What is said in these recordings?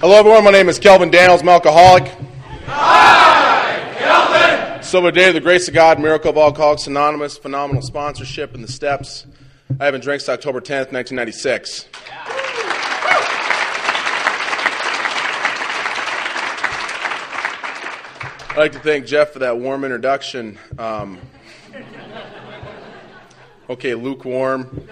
Hello, everyone. My name is Kelvin Daniels. I'm an alcoholic. Hi, Kelvin! Silver Day of the Grace of God, Miracle of Alcoholics Anonymous, phenomenal sponsorship in the steps. I haven't drank since October 10th, 1996. I'd like to thank Jeff for that warm introduction. Okay, lukewarm.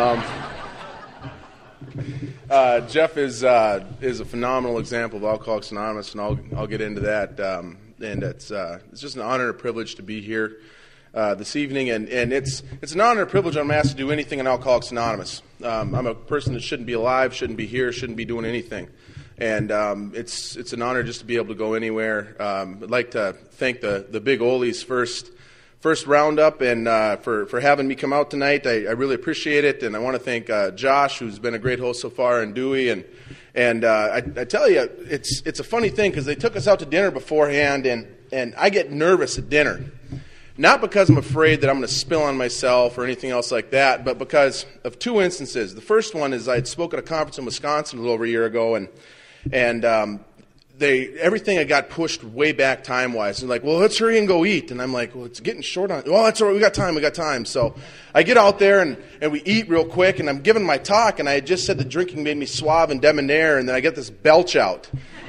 Jeff is a phenomenal example of Alcoholics Anonymous, and I'll get into that. And it's just an honor and a privilege to be here this evening, and it's an honor and a privilege when I'm asked to do anything in Alcoholics Anonymous. I'm a person that shouldn't be alive, shouldn't be here, shouldn't be doing anything. And it's an honor just to be able to go anywhere. I'd like to thank the Big Oli's first roundup and for having me come out tonight. I really appreciate it, and I want to thank Josh, who's been a great host so far, and Dewey. And I tell you, it's a funny thing because they took us out to dinner beforehand, and I get nervous at dinner. Not because I'm afraid that I'm going to spill on myself or anything else like that, but because of two instances. The first one is I had spoke at a conference in Wisconsin a little over a year ago, and everything had got pushed way back time-wise. They're like, well, let's hurry and go eat. And I'm like, well, it's getting short on. Well, that's all right. We got time. So I get out there, and we eat real quick, and I'm giving my talk, and I had just said the drinking made me suave and debonair, and then I get this belch out.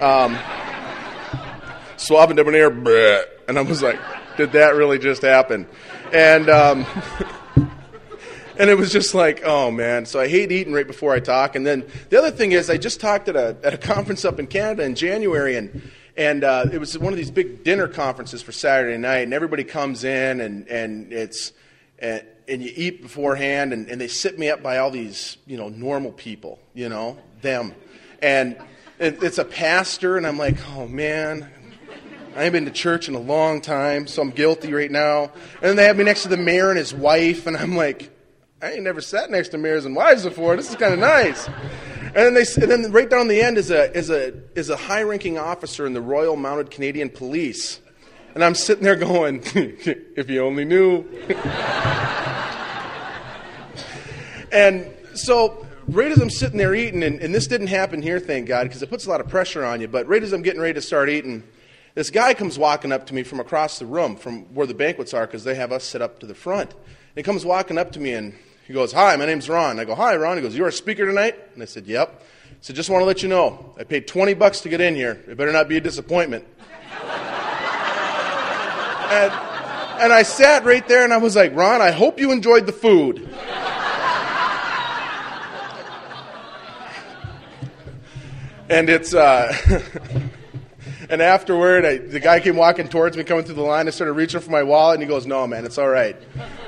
Suave and debonair, bleh. And I was like, did that really just happen? And and it was just like, oh, man. So I hate eating right before I talk. And then the other thing is I just talked at a conference up in Canada in January, and it was one of these big dinner conferences for Saturday night, and everybody comes in, and you eat beforehand, and they sit me up by all these, normal people, them. And it's a pastor, and I'm like, oh, man, I haven't been to church in a long time, so I'm guilty right now. And then they have me next to the mayor and his wife, and I'm like, I ain't never sat next to mayors and wives before. This is kind of nice. And then right down the end is a high-ranking officer in the Royal Mounted Canadian Police, and I'm sitting there going, if you only knew. And so right as I'm sitting there eating, and this didn't happen here, thank God, because it puts a lot of pressure on you. But right as I'm getting ready to start eating, this guy comes walking up to me from across the room, from where the banquets are, because they have us sit up to the front. And he comes walking up to me, and he goes, hi, my name's Ron. I go, hi, Ron. He goes, you're a speaker tonight? And I said, yep. He said, just want to let you know, I paid $20 to get in here. It better not be a disappointment. And I sat right there, and I was like, Ron, I hope you enjoyed the food. And it's... And afterward, the guy came walking towards me, coming through the line. I started reaching for my wallet, and he goes, "No, man, it's all right."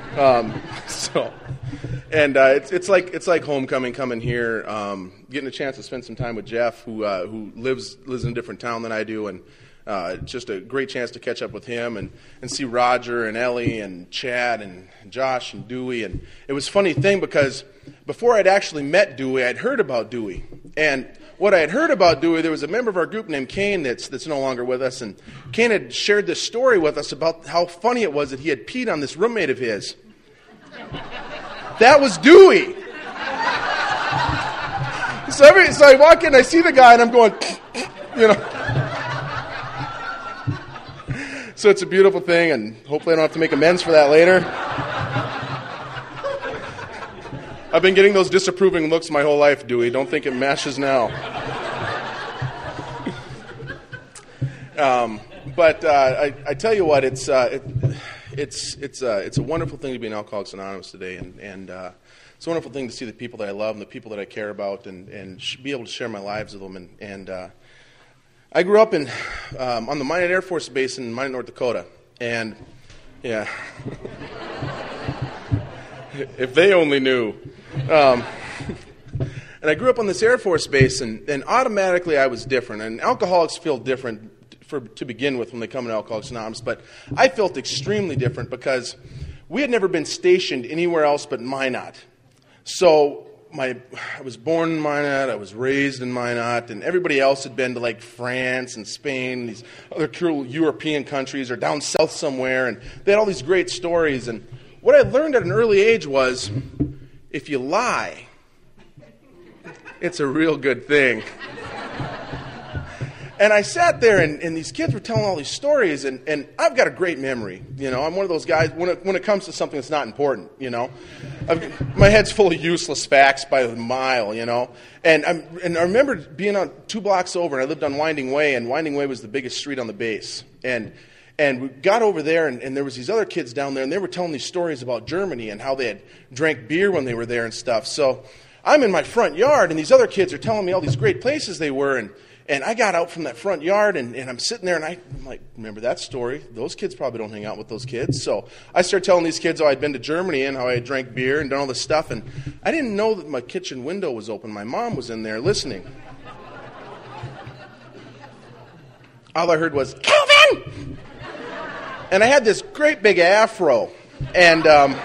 It's like homecoming coming here, getting a chance to spend some time with Jeff, who lives in a different town than I do, and just a great chance to catch up with him and see Roger and Ellie and Chad and Josh and Dewey. And it was a funny thing because before I'd actually met Dewey, I'd heard about Dewey. And what I had heard about Dewey, there was a member of our group named Kane that's no longer with us, and Kane had shared this story with us about how funny it was that he had peed on this roommate of his. That was Dewey. So I walk in, I see the guy, and I'm going, So it's a beautiful thing, and hopefully I don't have to make amends for that later. I've been getting those disapproving looks my whole life, Dewey. Don't think it matches now. But I tell you what, it's a wonderful thing to be in Alcoholics Anonymous today, and it's a wonderful thing to see the people that I love and the people that I care about, and be able to share my lives with them. And I grew up on the Minot Air Force Base in Minot, North Dakota, and yeah. If they only knew. And I grew up on this Air Force base, and automatically I was different. And alcoholics feel different to begin with when they come to Alcoholics Anonymous, but I felt extremely different because we had never been stationed anywhere else but Minot. So I was born in Minot, I was raised in Minot, and everybody else had been to like France and Spain, and these other cool European countries, or down south somewhere, and they had all these great stories. And what I learned at an early age was, if you lie, it's a real good thing. And I sat there, and these kids were telling all these stories, and I've got a great memory. You know, I'm one of those guys, when it comes to something that's not important, you know. My head's full of useless facts by a mile, you know. And I remember being on 2 blocks over, and I lived on Winding Way, and Winding Way was the biggest street on the base. And we got over there, and there was these other kids down there, and they were telling these stories about Germany and how they had drank beer when they were there and stuff. So I'm in my front yard, and these other kids are telling me all these great places they were, and I got out from that front yard, and I'm sitting there, and I'm like, remember that story? Those kids probably don't hang out with those kids. So I started telling these kids how I'd been to Germany and how I had drank beer and done all this stuff, and I didn't know that my kitchen window was open. My mom was in there listening. All I heard was, Calvin! And I had this great big afro, and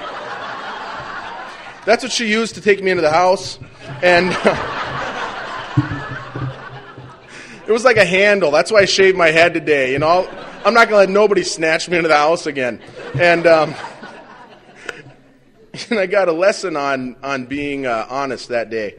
that's what she used to take me into the house, and it was like a handle. That's why I shaved my head today. You know, I'm not going to let nobody snatch me into the house again. And and I got a lesson on being honest that day.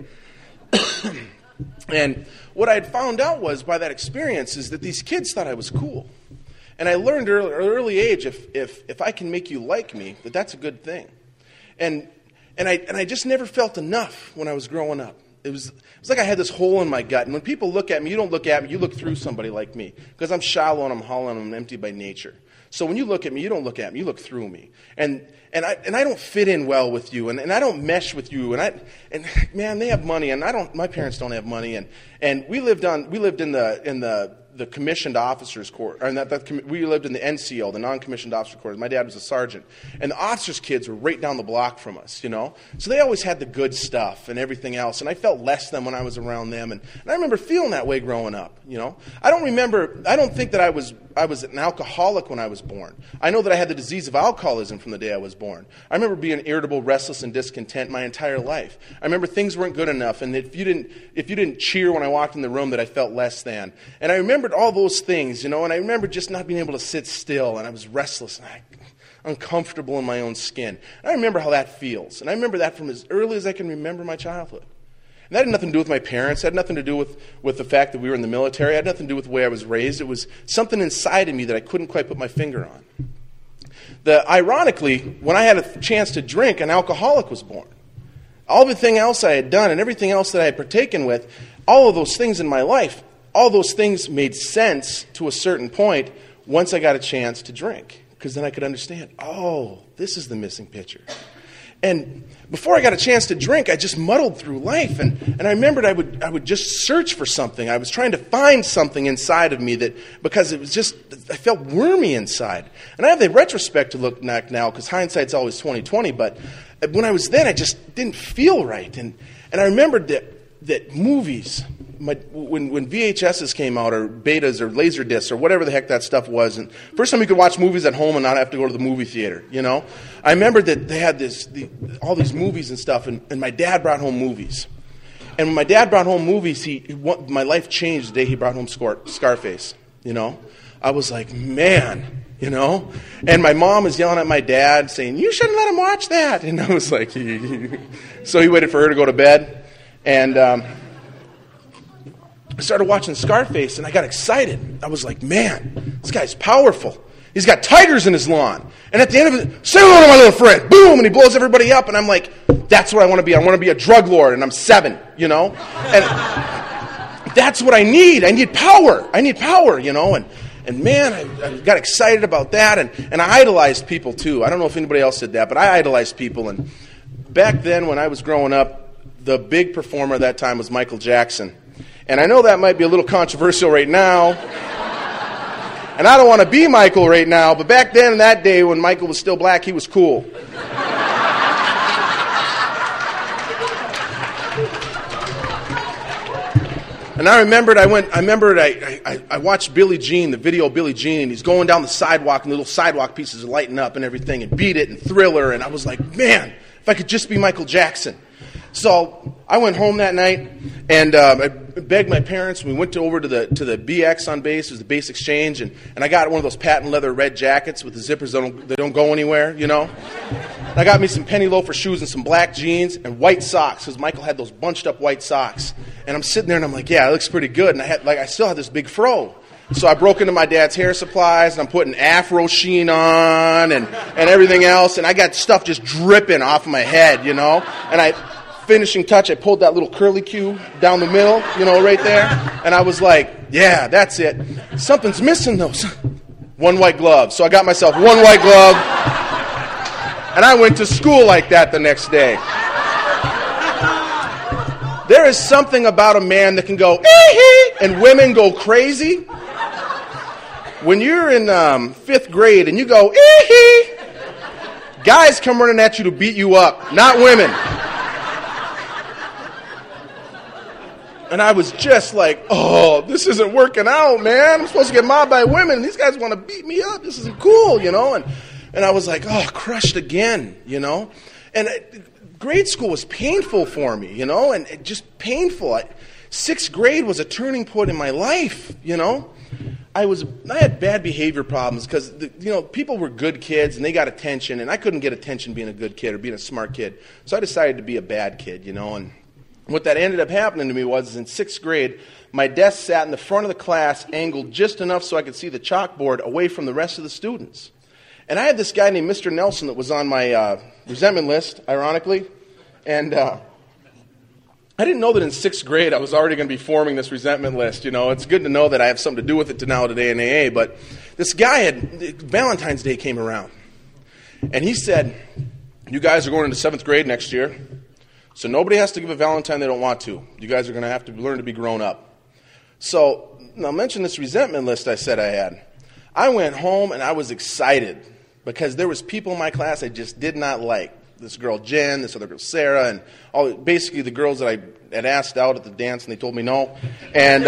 And what I had found out was by that experience is that these kids thought I was cool. And I learned at an early age if I can make you like me, that's a good thing. And I just never felt enough when I was growing up. It was like I had this hole in my gut. And when people look at me, you don't look at me, you look through somebody like me. Because I'm shallow and I'm hollow and I'm empty by nature. So when you look at me, you don't look at me, you look through me. And I don't fit in well with you, and I don't mesh with you, and man, they have money, and my parents don't have money, and we lived in the commissioned officers' court, we lived in the NCO, the non-commissioned officer quarters. My dad was a sergeant, and the officers' kids were right down the block from us, you know. So they always had the good stuff and everything else, and I felt less than when I was around them, and I remember feeling that way growing up, you know. I don't think that I was an alcoholic when I was born. I know that I had the disease of alcoholism from the day I was born. I remember being irritable, restless, and discontent my entire life. I remember things weren't good enough, and if you didn't cheer when I walked in the room, that I felt less than. And I remembered all those things, you know, and I remember just not being able to sit still, and I was restless, and uncomfortable in my own skin. And I remember how that feels, and I remember that from as early as I can remember my childhood. And that had nothing to do with my parents. It had nothing to do with the fact that we were in the military. It had nothing to do with the way I was raised. It was something inside of me that I couldn't quite put my finger on. Ironically, when I had a chance to drink, an alcoholic was born. All the thing else I had done and everything else that I had partaken with, all of those things in my life, all those things made sense to a certain point once I got a chance to drink. Because then I could understand, oh, this is the missing picture. And before I got a chance to drink, I just muddled through life. And I remembered I would just search for something. I was trying to find something inside of me because it was just, I felt wormy inside. And I have the retrospect to look back now, because hindsight's always 20/20. But when I was then, I just didn't feel right. And I remembered that movies, when VHSs came out, or betas, or laser discs, or whatever the heck that stuff was, and first time you could watch movies at home and not have to go to the movie theater, you know. I remember that they had all these movies and stuff, and my dad brought home movies. And when my dad brought home movies, my life changed the day he brought home Scarface, you know. I was like, man, you know. And my mom was yelling at my dad, saying, you shouldn't let him watch that. And I was like, so he waited for her to go to bed. And I started watching Scarface, and I got excited. I was like, man, this guy's powerful. He's got tigers in his lawn. And at the end of it, say hello to my little friend. Boom, and he blows everybody up. And I'm like, that's what I want to be. I want to be a drug lord, and I'm 7, you know. And that's what I need. I need power. You know. And man, I got excited about that. And I idolized people, too. I don't know if anybody else did that, but I idolized people. And back then, when I was growing up, the big performer at that time was Michael Jackson. And I know that might be a little controversial right now. And I don't want to be Michael right now, but back then in that day when Michael was still black, he was cool. And I remembered I watched Billie Jean, the video of Billie Jean, and he's going down the sidewalk, and the little sidewalk pieces are lighting up and everything, and Beat It and Thriller, and I was like, man, if I could just be Michael Jackson. So I went home that night, and I begged my parents. We went over to the BX on base. It was the base exchange, and I got one of those patent leather red jackets with the zippers that don't go anywhere, you know. And I got me some penny loafer shoes and some black jeans and white socks, because Michael had those bunched up white socks. And I'm sitting there and I'm like, yeah, it looks pretty good. And I still had this big fro. So I broke into my dad's hair supplies, and I'm putting Afro sheen on and everything else. And I got stuff just dripping off my head, you know. And finishing touch, I pulled that little curly Q down the middle, you know, right there. And I was like, yeah, that's it. Something's missing, though. One white glove. So I got myself one white glove. And I went to school like that the next day. There is something about a man that can go, ee-hee, and women go crazy. When you're in 5th grade and you go, ee-hee, guys come running at you to beat you up, not women. And I was just like, oh, this isn't working out, man. I'm supposed to get mobbed by women. These guys want to beat me up. This isn't cool, you know. And I was like, oh, crushed again, you know. And grade school was painful for me, you know, and just painful. 6th grade was a turning point in my life, you know. I had bad behavior problems because, you know, people were good kids and they got attention, and I couldn't get attention being a good kid or being a smart kid. So I decided to be a bad kid, you know. And what that ended up happening to me was in 6th grade, my desk sat in the front of the class, angled just enough so I could see the chalkboard away from the rest of the students. And I had this guy named Mr. Nelson that was on my resentment list, ironically. And I didn't know that in 6th grade I was already going to be forming this resentment list. You know, it's good to know that I have something to do with it today in AA. But this guy Valentine's Day came around. And he said, you guys are going into 7th grade next year. So nobody has to give a Valentine they don't want to. You guys are going to have to learn to be grown up. So, now mention this resentment list I said I had. I went home and I was excited because there was people in my class I just did not like. This girl Jen, this other girl Sarah, and basically the girls that I had asked out at the dance and they told me no. And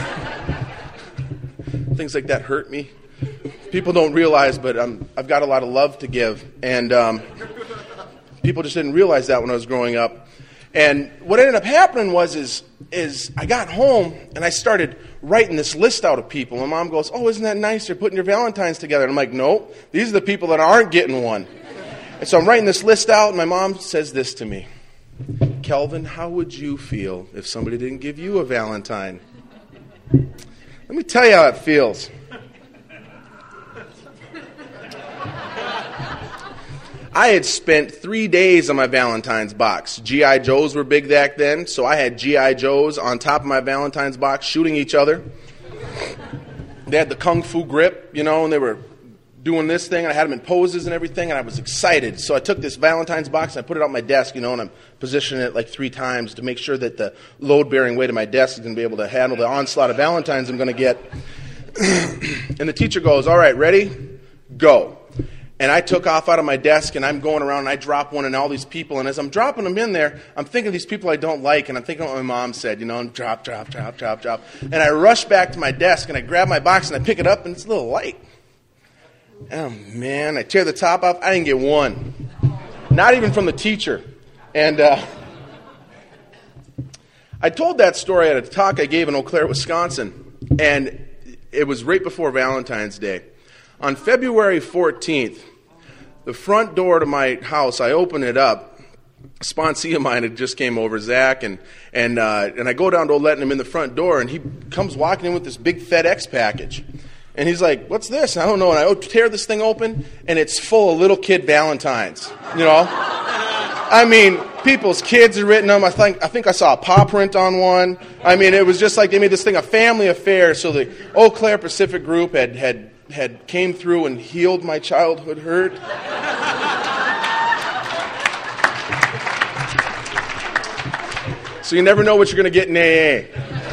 things like that hurt me. People don't realize, but I've got a lot of love to give. And people just didn't realize that when I was growing up. And what ended up happening is I got home and I started writing this list out of people. And Mom goes, oh, isn't that nice? You're putting your Valentines together. And I'm like, no, these are the people that aren't getting one. And so I'm writing this list out, and my mom says this to me. Kelvin, how would you feel if somebody didn't give you a Valentine? Let me tell you how it feels. I had spent 3 days on my Valentine's box. G.I. Joes were big back then, so I had G.I. Joes on top of my Valentine's box shooting each other. They had the kung fu grip, you know, and they were doing this thing, and I had them in poses and everything, and I was excited. So I took this Valentine's box, and I put it on my desk, you know, and I'm positioning it like 3 times to make sure that the load-bearing weight of my desk is going to be able to handle the onslaught of Valentines I'm going to get. And the teacher goes, all right, ready? Go. And I took off out of my desk, and I'm going around, and I drop one in all these people. And as I'm dropping them in there, I'm thinking of these people I don't like, and I'm thinking what my mom said, you know, and drop, drop, drop, drop, drop. And I rush back to my desk, and I grab my box, and I pick it up, and it's a little light. Oh, man, I tear the top off. I didn't get one. Not even from the teacher. And I told that story at a talk I gave in Eau Claire, Wisconsin. And it was right before Valentine's Day. On February 14th, the front door to my house, I open it up. A sponsee of mine had just came over, Zach, and I go down to letting him in the front door, and he comes walking in with this big FedEx package. And he's like, what's this? I don't know. And I tear this thing open, and it's full of little kid Valentines, you know? I mean, people's kids had written them. I think I saw a paw print on one. I mean, it was just like they made this thing a family affair. So the Eau Claire Pacific Group had came through and healed my childhood hurt. So you never know what you're going to get in AA.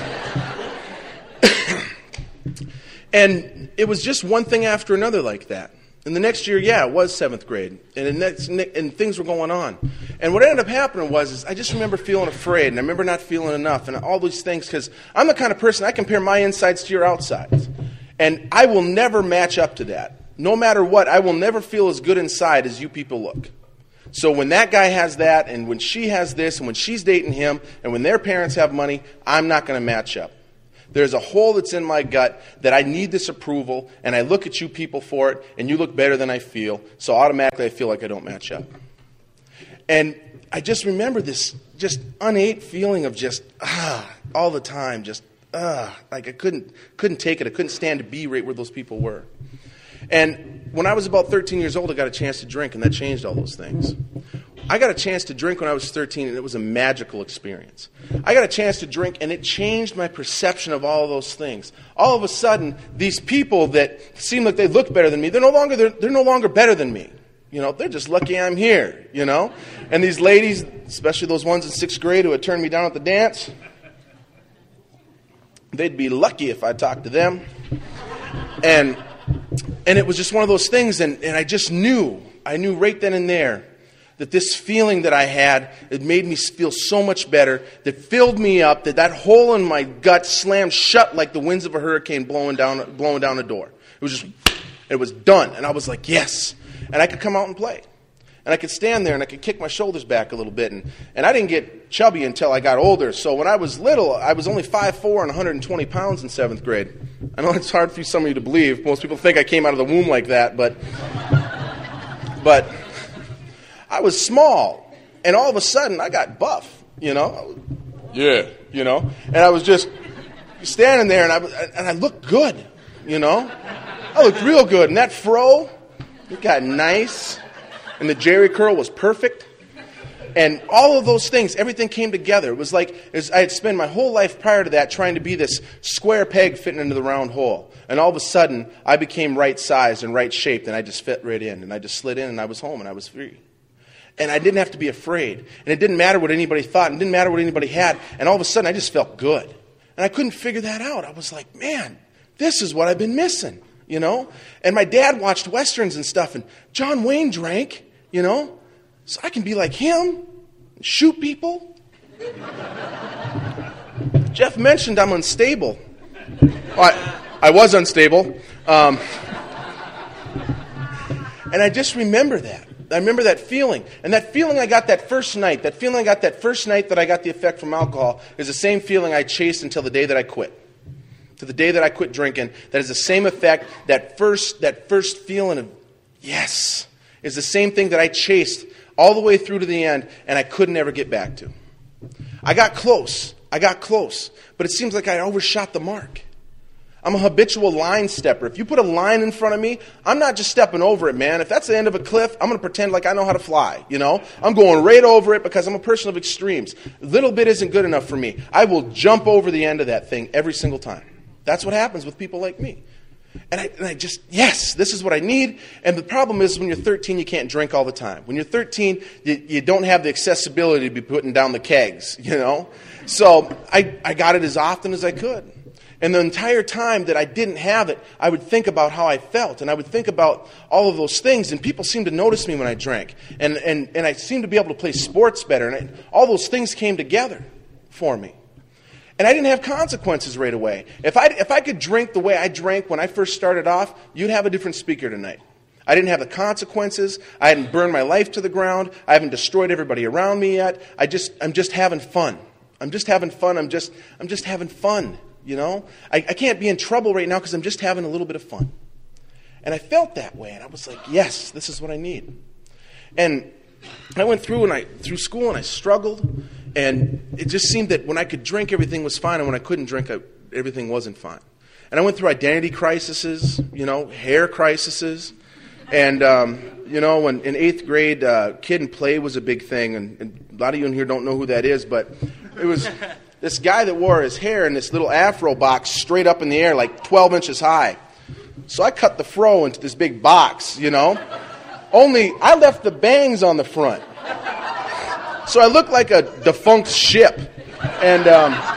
And it was just one thing after another like that. And the next year, it was 7th grade. And things were going on. And what ended up happening was I just remember feeling afraid. And I remember not feeling enough. And all these things. Because I'm the kind of person, I compare my insides to your outsides. And I will never match up to that. No matter what, I will never feel as good inside as you people look. So when that guy has that, and when she has this, and when she's dating him, and when their parents have money, I'm not going to match up. There's a hole that's in my gut that I need this approval, and I look at you people for it, and you look better than I feel, so automatically I feel like I don't match up. And I just remember this just innate feeling of just, all the time, just, like I couldn't take it. I couldn't stand to be right where those people were. And when I was about 13 years old, I got a chance to drink, and that changed all those things. I got a chance to drink when I was 13, and it was a magical experience. I got a chance to drink, and it changed my perception of all of those things. All of a sudden, these people that seemed like they looked better than me, they're no longer better than me. They're just lucky I'm here, And these ladies, especially those ones in 6th grade who had turned me down at the dance, they'd be lucky if I talked to them. And it was just one of those things, and I just knew right then and there that this feeling that I had, it made me feel so much better, that filled me up, that hole in my gut slammed shut like the winds of a hurricane blowing down a door. It was done, and I was like, yes. And I could come out and play. And I could stand there and I could kick my shoulders back a little bit. And I didn't get chubby until I got older. So when I was little, I was only 5'4" and 120 pounds in 7th grade. I know it's hard for some of you to believe. Most people think I came out of the womb like that. But I was small. And all of a sudden, I got buff, Yeah, And I was just standing there and I looked good, I looked real good. And that fro, it got nice. And the Jerry curl was perfect. And all of those things, everything came together. It was like I had spent my whole life prior to that trying to be this square peg fitting into the round hole. And all of a sudden, I became right sized and right shaped, and I just fit right in. And I just slid in, and I was home, and I was free. And I didn't have to be afraid. And it didn't matter what anybody thought, and it didn't matter what anybody had. And all of a sudden, I just felt good. And I couldn't figure that out. I was like, man, this is what I've been missing, And my dad watched Westerns and stuff, and John Wayne drank, so I can be like him, and shoot people. Jeff mentioned I'm unstable. I was unstable. And I just remember that. I remember that feeling. And that feeling I got that first night, that I got the effect from alcohol, is the same feeling I chased until the day that I quit. To the day that I quit drinking, that is the same effect, that first feeling of yes, is the same thing that I chased all the way through to the end, and I couldn't ever get back to. I got close, but it seems like I overshot the mark. I'm a habitual line stepper. If you put a line in front of me, I'm not just stepping over it, man. If that's the end of a cliff, I'm going to pretend like I know how to fly, I'm going right over it because I'm a person of extremes. A little bit isn't good enough for me. I will jump over the end of that thing every single time. That's what happens with people like me. And I just, yes, this is what I need. And the problem is when you're 13, you can't drink all the time. When you're 13, you don't have the accessibility to be putting down the kegs, So I got it as often as I could. And the entire time that I didn't have it, I would think about how I felt. And I would think about all of those things. And people seemed to notice me when I drank. And I seemed to be able to play sports better. And all those things came together for me. And I didn't have consequences right away. If I could drink the way I drank when I first started off, you'd have a different speaker tonight. I didn't have the consequences. I hadn't burned my life to the ground. I haven't destroyed everybody around me yet. I'm just having fun. I'm just having fun. I'm just having fun, I can't be in trouble right now because I'm just having a little bit of fun. And I felt that way, and I was like, yes, this is what I need. And I went through school and I struggled. And it just seemed that when I could drink, everything was fine. And when I couldn't drink, everything wasn't fine. And I went through identity crises, hair crises. And, when in 8th grade, Kid and Play was a big thing. And a lot of you in here don't know who that is. But it was this guy that wore his hair in this little afro box straight up in the air, like 12 inches high. So I cut the fro into this big box, Only I left the bangs on the front. So I looked like a defunct ship. And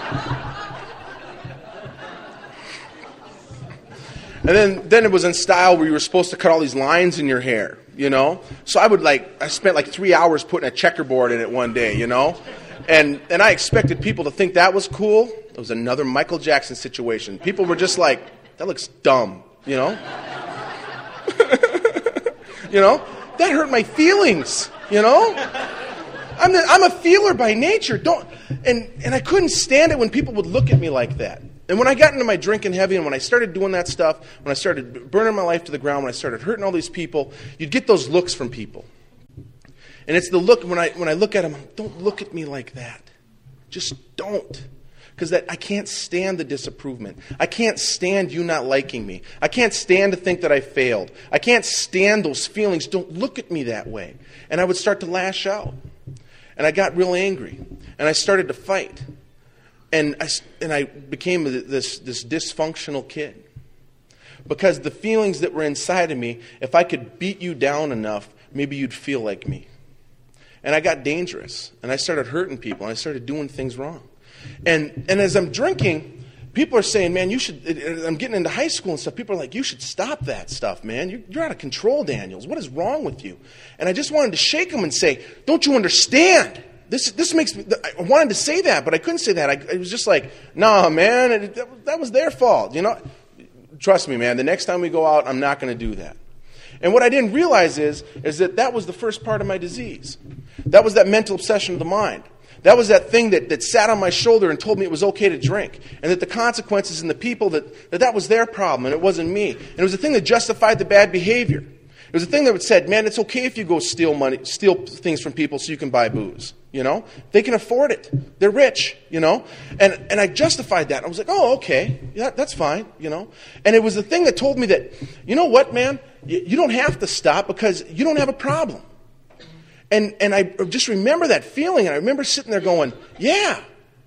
then it was in style where you were supposed to cut all these lines in your hair, So I spent 3 hours putting a checkerboard in it one day, And I expected people to think that was cool. It was another Michael Jackson situation. People were just like, that looks dumb, That hurt my feelings, I'm a feeler by nature. And I couldn't stand it when people would look at me like that. And when I got into my drinking heavy and when I started doing that stuff, when I started burning my life to the ground, when I started hurting all these people, you'd get those looks from people. And it's the look, when I look at them, don't look at me like that. Just don't. Because I can't stand the disapproval. I can't stand you not liking me. I can't stand to think that I failed. I can't stand those feelings. Don't look at me that way. And I would start to lash out. And I got real angry. And I started to fight. And I became this dysfunctional kid. Because the feelings that were inside of me, if I could beat you down enough, maybe you'd feel like me. And I got dangerous. And I started hurting people. And I started doing things wrong. And as I'm drinking, people are saying, man, you should, I'm getting into high school and stuff. People are like, you should stop that stuff, man. You're out of control, Daniels. What is wrong with you? And I just wanted to shake them and say, don't you understand? This makes me, I wanted to say that, but I couldn't say that. It was just like, nah, man, that was their fault. You know, trust me, man, the next time we go out, I'm not going to do that. And what I didn't realize is that was the first part of my disease. That was that mental obsession of the mind. That was that thing that sat on my shoulder and told me it was okay to drink. And that the consequences and the people, that was their problem and it wasn't me. And it was the thing that justified the bad behavior. It was the thing that said, man, it's okay if you go steal things from people so you can buy booze. You know? They can afford it. They're rich, you know? And I justified that. I was like, oh, okay. Yeah, that's fine, you know? And it was the thing that told me that, you know what, man? You don't have to stop because you don't have a problem. And I just remember that feeling, and I remember sitting there going, yeah,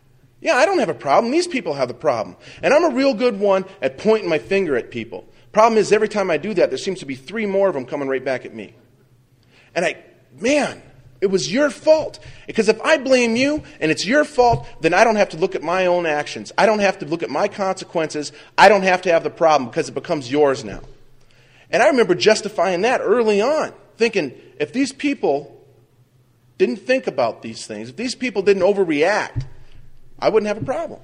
I don't have a problem. These people have the problem. And I'm a real good one at pointing my finger at people. Problem is, every time I do that, there seems to be 3 more of them coming right back at me. And it was your fault. Because if I blame you, and it's your fault, then I don't have to look at my own actions. I don't have to look at my consequences. I don't have to have the problem because it becomes yours now. And I remember justifying that early on, thinking, if these people didn't think about these things, if these people didn't overreact, I wouldn't have a problem.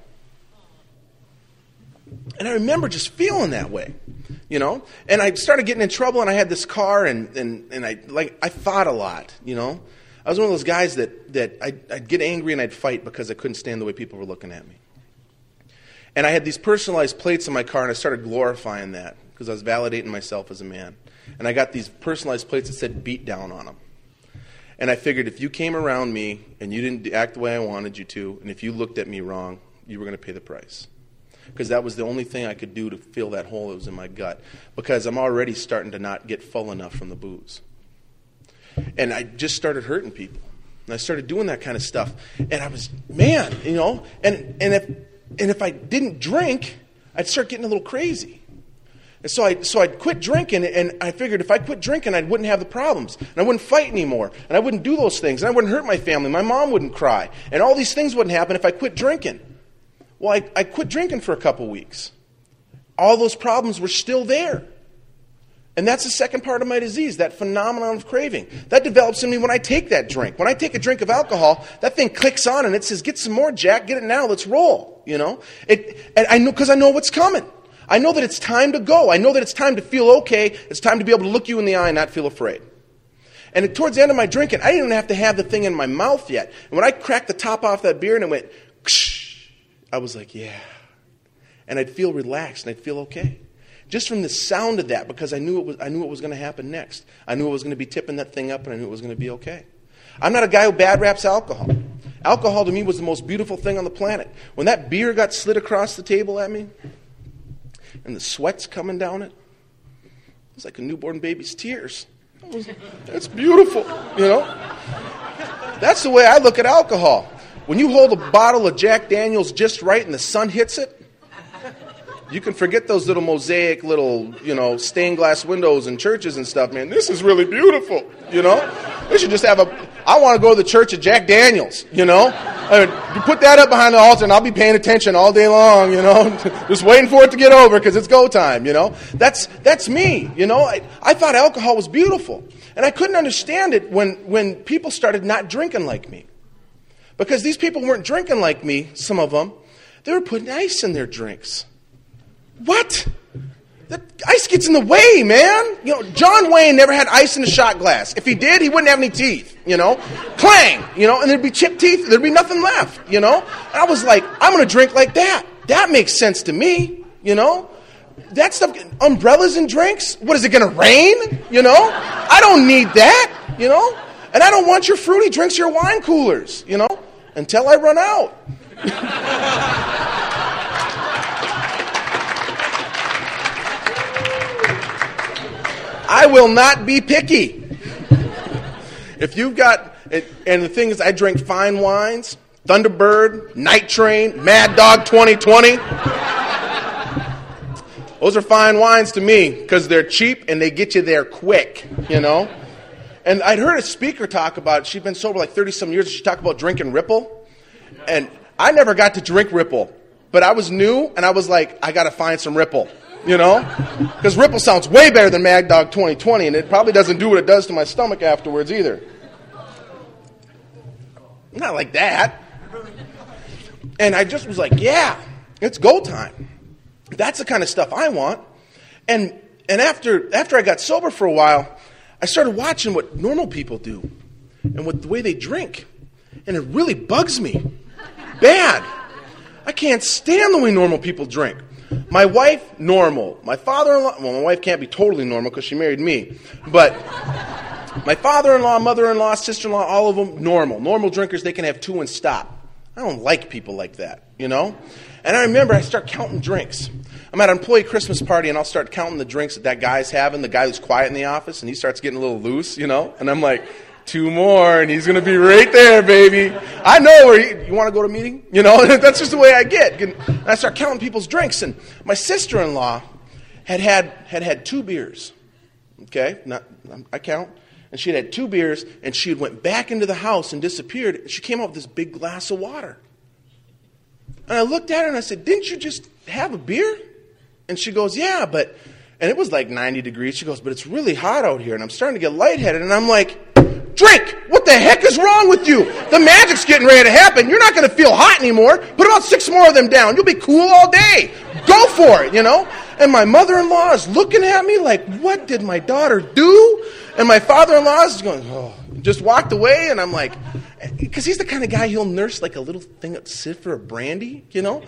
And I remember just feeling that way, you know. And I started getting in trouble, and I had this car, and I fought a lot, you know. I was one of those guys that I'd get angry and I'd fight because I couldn't stand the way people were looking at me. And I had these personalized plates in my car, and I started glorifying that because I was validating myself as a man. And I got these personalized plates that said beat down on them. And I figured if you came around me and you didn't act the way I wanted you to, and if you looked at me wrong, you were going to pay the price. Because that was the only thing I could do to fill that hole that was in my gut. Because I'm already starting to not get full enough from the booze. And I just started hurting people. And I started doing that kind of stuff. And I was, man, you know, and if I didn't drink, I'd start getting a little crazy. And so I'd quit drinking, and I figured if I quit drinking, I wouldn't have the problems. And I wouldn't fight anymore. And I wouldn't do those things. And I wouldn't hurt my family. My mom wouldn't cry. And all these things wouldn't happen if I quit drinking. Well, I quit drinking for a couple weeks. All those problems were still there. And that's the second part of my disease, that phenomenon of craving. That develops in me when I take that drink. When I take a drink of alcohol, that thing clicks on and it says, get some more, Jack. Get it now. Let's roll. You know? And I know, because I know what's coming. I know that it's time to go. I know that it's time to feel okay. It's time to be able to look you in the eye and not feel afraid. And towards the end of my drinking, I didn't even have to have the thing in my mouth yet. And when I cracked the top off that beer and it went, ksh, I was like, yeah. And I'd feel relaxed and I'd feel okay. Just from the sound of that, because I knew what was going to happen next. I knew I was going to be tipping that thing up, and I knew it was going to be okay. I'm not a guy who bad raps alcohol. Alcohol to me was the most beautiful thing on the planet. When that beer got slid across the table at me, and the sweat's coming down it was like a newborn baby's tears. That's beautiful, you know. That's the way I look at alcohol. When you hold a bottle of Jack Daniels just right and the sun hits it, you can forget those little mosaic, stained glass windows in churches and stuff, man. This is really beautiful, you know. We should just have I want to go to the church of Jack Daniels, you know. You put that up behind the altar and I'll be paying attention all day long, you know. Just waiting for it to get over because it's go time, you know. That's me, you know. I thought alcohol was beautiful. And I couldn't understand it when people started not drinking like me. Because these people weren't drinking like me, some of them. They were putting ice in their drinks. What? The ice gets in the way, man. You know, John Wayne never had ice in a shot glass. If he did, he wouldn't have any teeth, you know. Clang, you know, and there'd be chipped teeth. There'd be nothing left, you know. And I was like, I'm going to drink like that. That makes sense to me, you know. That stuff, umbrellas and drinks? What, is it going to rain? You know? I don't need that, you know. And I don't want your fruity drinks, your wine coolers, until I run out. I will not be picky. If you've got, and the thing is, I drink fine wines, Thunderbird, Night Train, Mad Dog 2020. Those are fine wines to me because they're cheap and they get you there quick, And I'd heard a speaker talk about, she'd been sober like 30-some years, and she talked about drinking Ripple. And I never got to drink Ripple, but I was new, and I was like, I got to find some Ripple, Because Ripple sounds way better than Mad Dog 2020, and it probably doesn't do what it does to my stomach afterwards either. Not like that. And I just was like, yeah, it's go time. That's the kind of stuff I want. And after I got sober for a while, I started watching what normal people do and the way they drink. And it really bugs me. Bad. I can't stand the way normal people drink. My wife, normal. My father-in-law, well, my wife can't be totally normal because she married me. But my father-in-law, mother-in-law, sister-in-law, all of them, normal. Normal drinkers, they can have 2 and stop. I don't like people like that, And I remember I start counting drinks. I'm at an employee Christmas party, and I'll start counting the drinks that guy's having, the guy who's quiet in the office, and he starts getting a little loose, And I'm like, 2 more, and he's going to be right there, baby. I know where you want to go to a meeting? That's just the way I get. And I start counting people's drinks, and my sister-in-law had 2 beers. Okay? I count. And she had 2 beers, and she went back into the house and disappeared. And she came out with this big glass of water. And I looked at her and I said, didn't you just have a beer? And she goes, yeah, and it was like 90 degrees. She goes, but it's really hot out here, and I'm starting to get lightheaded. And I'm like, drink! What the heck is wrong with you? The magic's getting ready to happen. You're not going to feel hot anymore. Put about 6 more of them down. You'll be cool all day. Go for it, And my mother-in-law is looking at me like, what did my daughter do? And my father-in-law is going, just walked away. And I'm like, because he's the kind of guy, he'll nurse like a little thing of Cipher or brandy,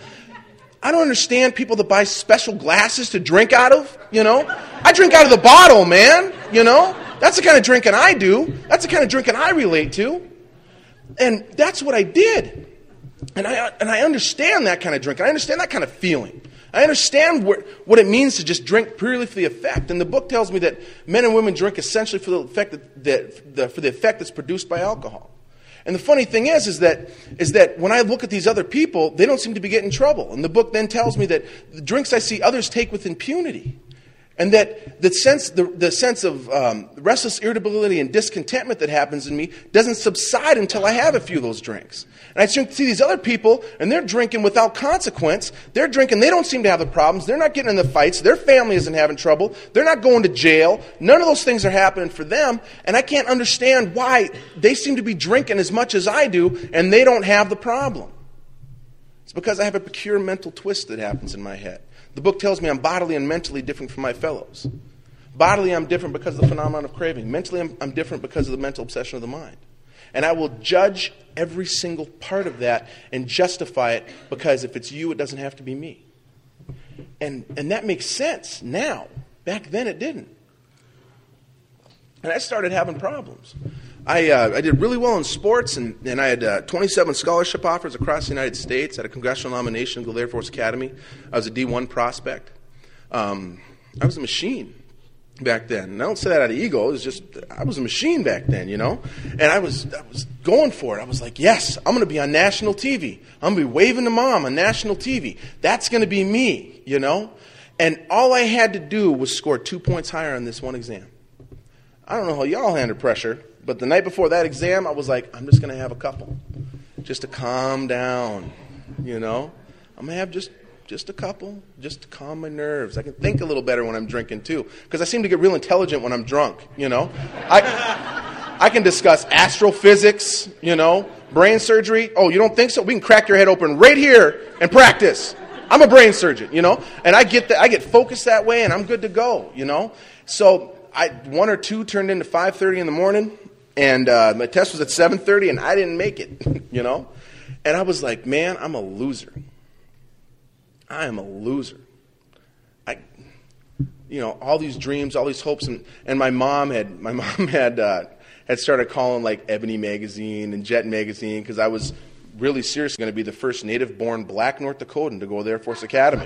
I don't understand people that buy special glasses to drink out of, I drink out of the bottle, man, That's the kind of drinking I do. That's the kind of drinking I relate to. And that's what I did. And I understand that kind of drinking. I understand that kind of feeling. I understand what it means to just drink purely for the effect. And the book tells me that men and women drink essentially for the effect for the effect that's produced by alcohol. And the funny thing is that when I look at these other people, they don't seem to be getting in trouble. And the book then tells me that the drinks I see others take with impunity. And that the sense of restless irritability and discontentment that happens in me doesn't subside until I have a few of those drinks. And I see these other people, and they're drinking without consequence. They're drinking. They don't seem to have the problems. They're not getting in the fights. Their family isn't having trouble. They're not going to jail. None of those things are happening for them. And I can't understand why they seem to be drinking as much as I do, and they don't have the problem. It's because I have a peculiar mental twist that happens in my head. The book tells me I'm bodily and mentally different from my fellows. Bodily, I'm different because of the phenomenon of craving. Mentally, I'm different because of the mental obsession of the mind. And I will judge every single part of that and justify it because if it's you, it doesn't have to be me. And that makes sense now. Back then, it didn't. And I started having problems. I did really well in sports, and I had 27 scholarship offers across the United States. I had a congressional nomination to go to the Air Force Academy. I was a D1 prospect. I was a machine back then. And I don't say that out of ego. It was just, I was a machine back then, And I was going for it. I was like, yes, I'm going to be on national TV. I'm going to be waving to mom on national TV. That's going to be me, And all I had to do was score 2 points higher on this one exam. I don't know how y'all handle pressure, but the night before that exam, I was like, I'm just going to have a couple just to calm down, I'm going to have just a couple, just to calm my nerves. I can think a little better when I'm drinking, too, because I seem to get real intelligent when I'm drunk, I can discuss astrophysics, brain surgery. Oh, you don't think so? We can crack your head open right here and practice. I'm a brain surgeon, and I get focused that way, and I'm good to go, So 1 or 2 turned into 5:30 in the morning, and my test was at 7:30, and I didn't make it, And I was like, man, I'm a loser. I am a loser. All these dreams, all these hopes, and my mom had had started calling like Ebony Magazine and Jet Magazine because I was really seriously going to be the first native-born black North Dakotan to go to the Air Force Academy.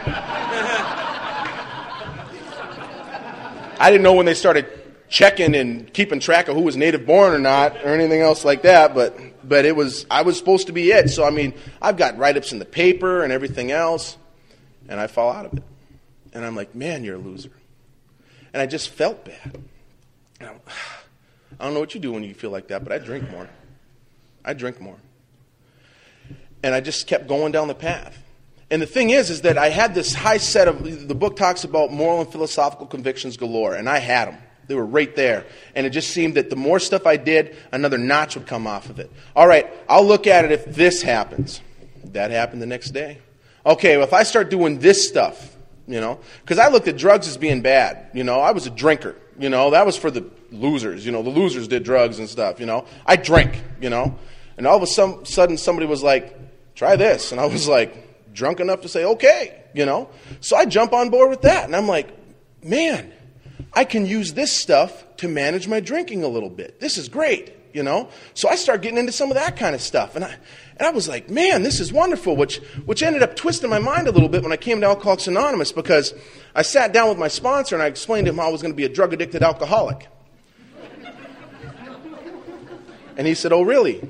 I didn't know when they started checking and keeping track of who was native-born or not or anything else like that, but I was supposed to be it. So, I mean, I've got write-ups in the paper and everything else, and I fall out of it. And I'm like, man, you're a loser. And I just felt bad. And I don't know what you do when you feel like that, but I drink more. And I just kept going down the path. And the thing is that I had this high set of, the book talks about moral and philosophical convictions galore, and I had them. They were right there. And it just seemed that the more stuff I did, another notch would come off of it. All right, I'll look at it if this happens. That happened the next day. Okay, well, if I start doing this stuff, because I looked at drugs as being bad. I was a drinker. That was for the losers. The losers did drugs and stuff. I drink. And all of a sudden somebody was like, try this. And I was like, drunk enough to say, okay. So I jump on board with that. And I'm like, man, I can use this stuff to manage my drinking a little bit. This is great. So I start getting into some of that kind of stuff. And I was like, man, this is wonderful, which ended up twisting my mind a little bit when I came to Alcoholics Anonymous, because I sat down with my sponsor and I explained to him how I was going to be a drug-addicted alcoholic. And he said, oh, really?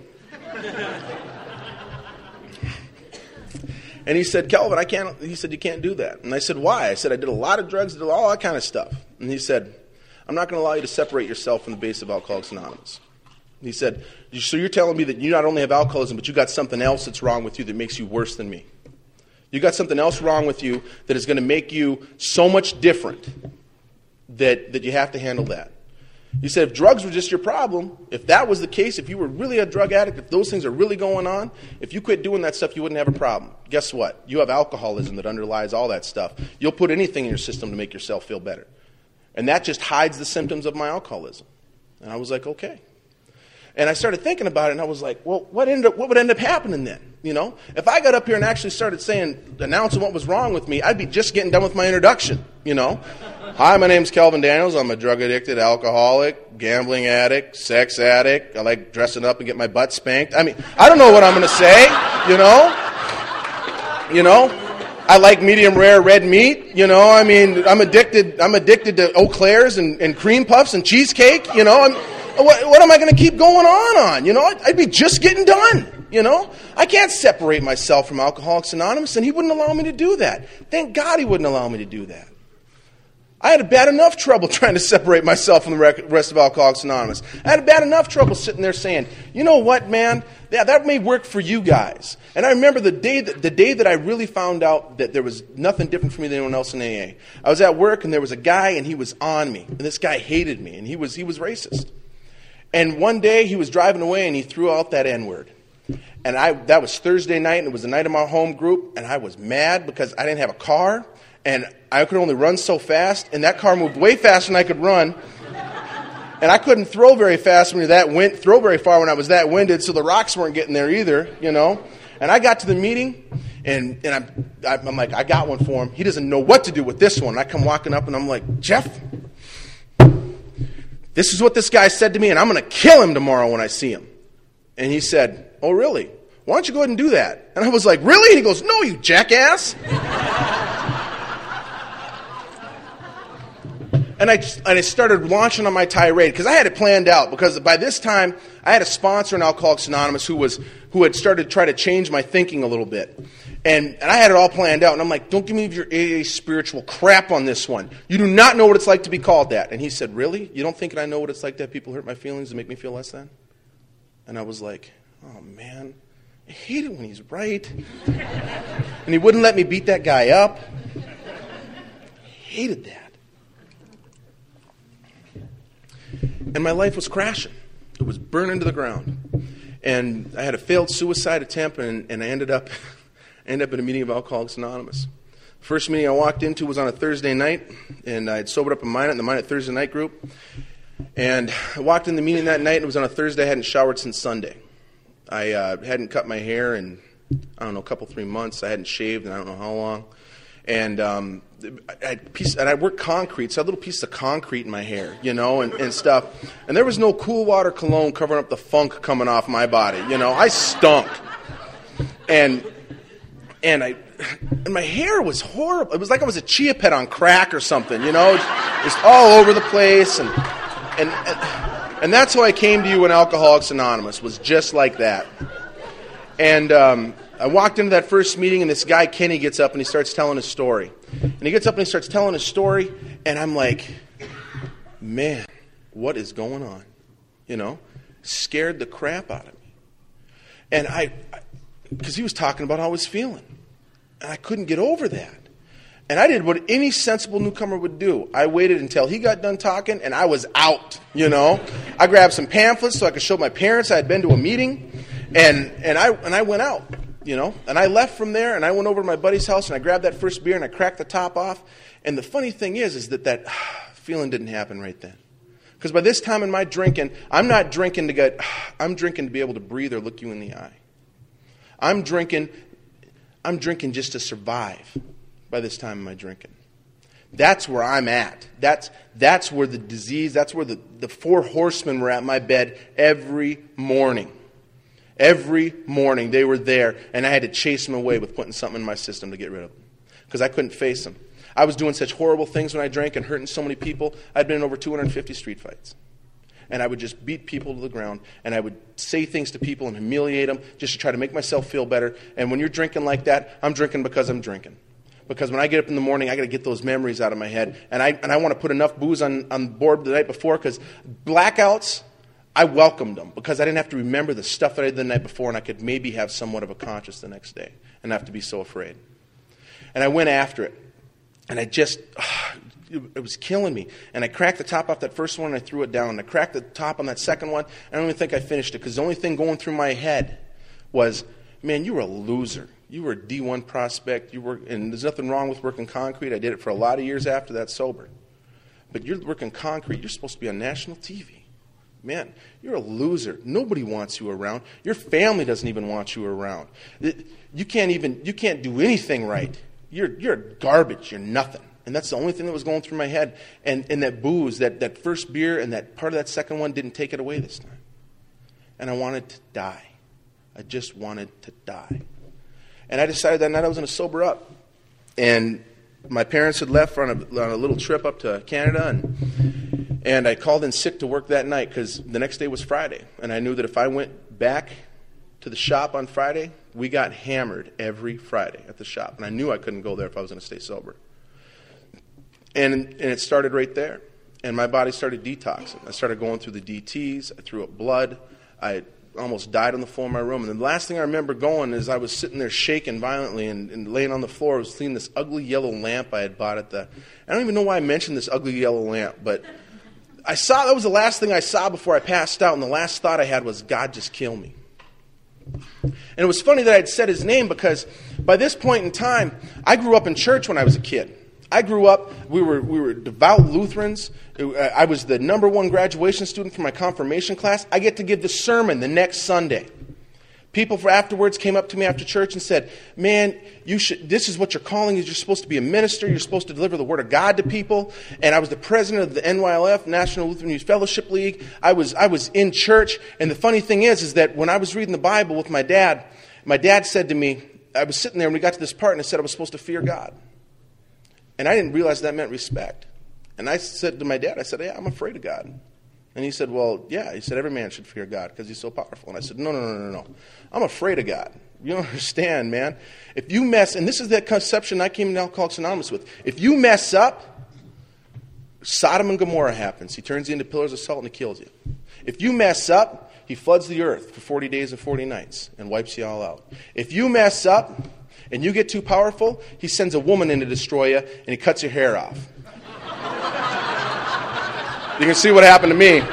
And he said, Kelvin, you can't do that. And I said, why? I said, I did a lot of drugs, did all that kind of stuff. And he said, I'm not going to allow you to separate yourself from the base of Alcoholics Anonymous. He said, so you're telling me that you not only have alcoholism, but you got something else that's wrong with you that makes you worse than me. You got something else wrong with you that is going to make you so much different that you have to handle that. He said, if drugs were just your problem, if that was the case, if you were really a drug addict, if those things are really going on, if you quit doing that stuff, you wouldn't have a problem. Guess what? You have alcoholism that underlies all that stuff. You'll put anything in your system to make yourself feel better. And that just hides the symptoms of my alcoholism. And I was like, okay. And I started thinking about it, and I was like, well, what would end up happening then? If I got up here and actually started announcing what was wrong with me, I'd be just getting done with my introduction, Hi, my name's Kelvin Daniels. I'm a drug-addicted alcoholic, gambling addict, sex addict. I like dressing up and get my butt spanked. I mean, I don't know what I'm going to say, I like medium rare red meat, I mean, I'm addicted to Eau Claire's and cream puffs and cheesecake, What am I going to keep going on? I'd be just getting done, I can't separate myself from Alcoholics Anonymous, and he wouldn't allow me to do that. Thank God he wouldn't allow me to do that. I had bad enough trouble trying to separate myself from the rest of Alcoholics Anonymous. I had bad enough trouble sitting there saying, you know what, man, that may work for you guys. And I remember the day that I really found out that there was nothing different for me than anyone else in AA. I was at work, and there was a guy, and he was on me. And this guy hated me, and he was racist. And one day he was driving away and he threw out that N-word. And that was Thursday night, and it was the night of my home group, and I was mad because I didn't have a car, and I could only run so fast, and that car moved way faster than I could run. And I couldn't throw very fast throw very far when I was that winded, so the rocks weren't getting there either, And I got to the meeting, and I'm like, I got one for him. He doesn't know what to do with this one. I come walking up, and I'm like, Jeff, this is what this guy said to me, and I'm going to kill him tomorrow when I see him. And he said, oh, really? Why don't you go ahead and do that? And I was like, really? And he goes, no, you jackass. And I started launching on my tirade because I had it planned out, because by this time I had a sponsor in Alcoholics Anonymous who had started to try to change my thinking a little bit. And I had it all planned out, and I'm like, don't give me your AA spiritual crap on this one. You do not know what it's like to be called that. And he said, really? You don't think I know what it's like to have people hurt my feelings and make me feel less than? And I was like, oh, man, I hate it when he's right. And he wouldn't let me beat that guy up. I hated that. And my life was crashing. It was burning to the ground. And I had a failed suicide attempt, and I ended up at a meeting of Alcoholics Anonymous. First meeting I walked into was on a Thursday night, and I had sobered up in the Minot Thursday night group. And I walked in the meeting that night, and it was on a Thursday. I hadn't showered since Sunday. I hadn't cut my hair in, a couple, 3 months. I hadn't shaved in I don't know how long. And I worked concrete, so I had little pieces of concrete in my hair, and stuff. And there was no Cool Water cologne covering up the funk coming off my body, I stunk. And my hair was horrible. It was like I was a chia pet on crack or something, just all over the place. And that's how I came to you in Alcoholics Anonymous, was just like that. And I walked into that first meeting, and this guy, Kenny, gets up and he starts telling his story. And he gets up and he starts telling his story, and I'm like, man, what is going on? Scared the crap out of me. And because he was talking about how I was feeling. And I couldn't get over that. And I did what any sensible newcomer would do. I waited until he got done talking, and I was out, I grabbed some pamphlets so I could show my parents I had been to a meeting, and I went out, And I left from there, and I went over to my buddy's house, and I grabbed that first beer, and I cracked the top off. And the funny thing is that feeling didn't happen right then. Because by this time in my drinking, I'm not drinking I'm drinking to be able to breathe or look you in the eye. I'm drinking just to survive by this time in my drinking. That's where I'm at. That's where the disease, that's where the four horsemen were at my bed every morning. Every morning they were there, and I had to chase them away with putting something in my system to get rid of them. Because I couldn't face them. I was doing such horrible things when I drank and hurting so many people. I'd been in over 250 street fights. And I would just beat people to the ground, and I would say things to people and humiliate them just to try to make myself feel better. And when you're drinking like that, I'm drinking because I'm drinking. Because when I get up in the morning, I got to get those memories out of my head. And I want to put enough booze on board the night before, because blackouts, I welcomed them because I didn't have to remember the stuff that I did the night before, and I could maybe have somewhat of a conscience the next day and not have to be so afraid. And I went after it. And it was killing me. And I cracked the top off that first one, and I threw it down. And I cracked the top on that second one. I don't even think I finished it, because the only thing going through my head was, man, you were a loser. You were a D1 prospect. And there's nothing wrong with working concrete. I did it for a lot of years after that sober. But you're working concrete. You're supposed to be on national TV. Man, you're a loser. Nobody wants you around. Your family doesn't even want you around. You can't do anything right. You're garbage. You're nothing. And that's the only thing that was going through my head. And that booze, that first beer and that part of that second one didn't take it away this time. And I wanted to die. I just wanted to die. And I decided that night I was going to sober up. And my parents had left on a little trip up to Canada. And I called in sick to work that night because the next day was Friday. And I knew that if I went back to the shop on Friday, we got hammered every Friday at the shop. And I knew I couldn't go there if I was going to stay sober. And it started right there. And my body started detoxing. I started going through the DTs. I threw up blood. I almost died on the floor of my room. And the last thing I remember going is I was sitting there shaking violently and laying on the floor. I was seeing this ugly yellow lamp I had bought I don't even know why I mentioned this ugly yellow lamp, but that was the last thing I saw before I passed out. And the last thought I had was, God, just kill me. And it was funny that I'd said his name, because by this point in time, I grew up in church when I was a kid. I grew up, we were devout Lutherans. I was the number one graduation student for my confirmation class. I get to give the sermon the next Sunday. People afterwards came up to me after church and said, man, this is what your calling is. You're supposed to be a minister. You're supposed to deliver the Word of God to people. And I was the president of the NYLF, National Lutheran Youth Fellowship League. I was in church. And the funny thing is that when I was reading the Bible with my dad said to me, I was sitting there and we got to this part and it said I was supposed to fear God. And I didn't realize that meant respect. And I said to my dad, I said, yeah, I'm afraid of God. And he said, well, yeah. He said, every man should fear God because he's so powerful. And I said, no. I'm afraid of God. You don't understand, man. If you and this is that conception I came to Alcoholics Anonymous with. If you mess up, Sodom and Gomorrah happens. He turns you into pillars of salt and he kills you. If you mess up, he floods the earth for 40 days and 40 nights and wipes you all out. If you mess up and you get too powerful, he sends a woman in to destroy you and he cuts your hair off. You can see what happened to me.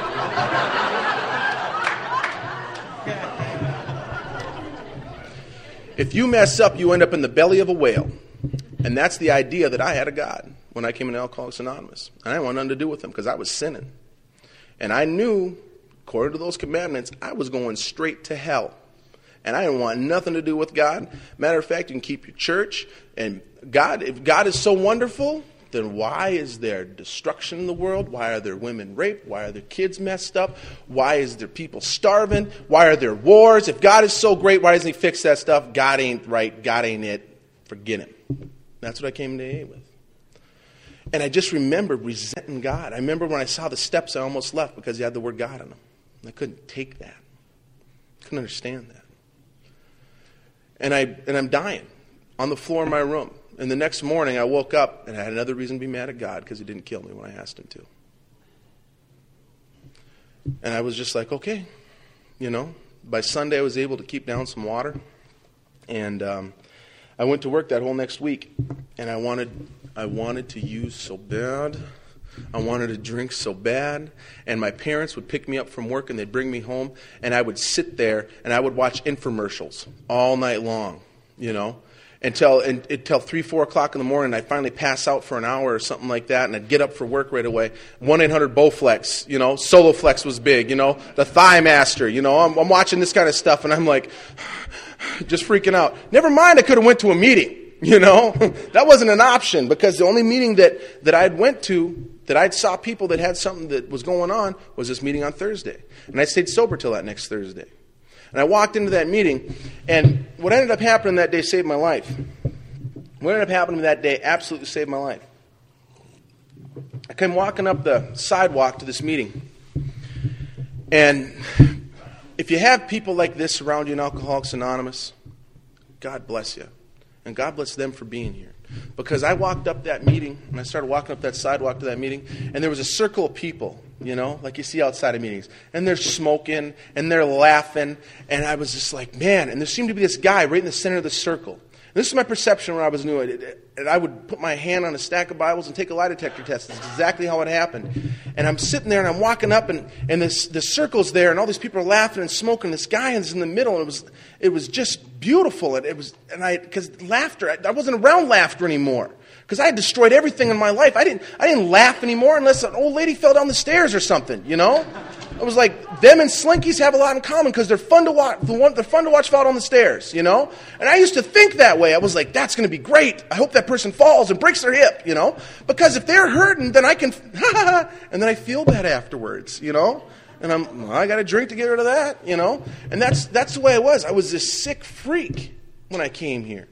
If you mess up, you end up in the belly of a whale. And that's the idea that I had of God when I came into Alcoholics Anonymous. And I didn't want nothing to do with him because I was sinning. And I knew, according to those commandments, I was going straight to hell. And I didn't want nothing to do with God. Matter of fact, you can keep your church. And God, if God is so wonderful, then why is there destruction in the world? Why are there women raped? Why are there kids messed up? Why is there people starving? Why are there wars? If God is so great, why doesn't he fix that stuff? God ain't right. God ain't it. Forget him. That's what I came to AA with. And I just remembered resenting God. I remember when I saw the steps, I almost left because he had the word God in them. And I couldn't take that. Couldn't understand that. And I'm dying on the floor of my room. And the next morning I woke up and I had another reason to be mad at God because he didn't kill me when I asked him to. And I was just like, okay, By Sunday I was able to keep down some water. And I went to work that whole next week. And I wanted to use so bad. I wanted to drink so bad. And my parents would pick me up from work and they'd bring me home. And I would sit there and I would watch infomercials all night long, until 3, 4 o'clock in the morning. I'd finally pass out for an hour or something like that. And I'd get up for work right away. 1-800-BOWFLEX, SoloFlex was big, the Thigh Master, I'm watching this kind of stuff and I'm like, just freaking out. Never mind, I could have went to a meeting. That wasn't an option because the only meeting that I'd went to, that I'd saw people that had something that was going on, was this meeting on Thursday. And I stayed sober till that next Thursday. And I walked into that meeting, and what ended up happening that day saved my life. What ended up happening that day absolutely saved my life. I came walking up the sidewalk to this meeting. And if you have people like this around you in Alcoholics Anonymous, God bless you. And God bless them for being here. Because I walked up that meeting, and I started walking up that sidewalk to that meeting, and there was a circle of people, like you see outside of meetings. And they're smoking, and they're laughing, and I was just like, man. And there seemed to be this guy right in the center of the circle. And this is my perception when I was new. And I would put my hand on a stack of Bibles and take a lie detector test. That's exactly how it happened. And I'm sitting there, and I'm walking up, and the circle's there, and all these people are laughing and smoking. This guy is in the middle, and it was just beautiful. Because laughter, I wasn't around laughter anymore. Because I had destroyed everything in my life. I didn't laugh anymore unless an old lady fell down the stairs or something, It was like them and Slinkies have a lot in common because they're fun to watch. They're fun to watch fall down the stairs, And I used to think that way. I was like, that's going to be great. I hope that person falls and breaks their hip, Because if they're hurting, then I can, and then I feel bad afterwards, And I got to drink to get rid of that, And that's the way I was. I was this sick freak when I came here,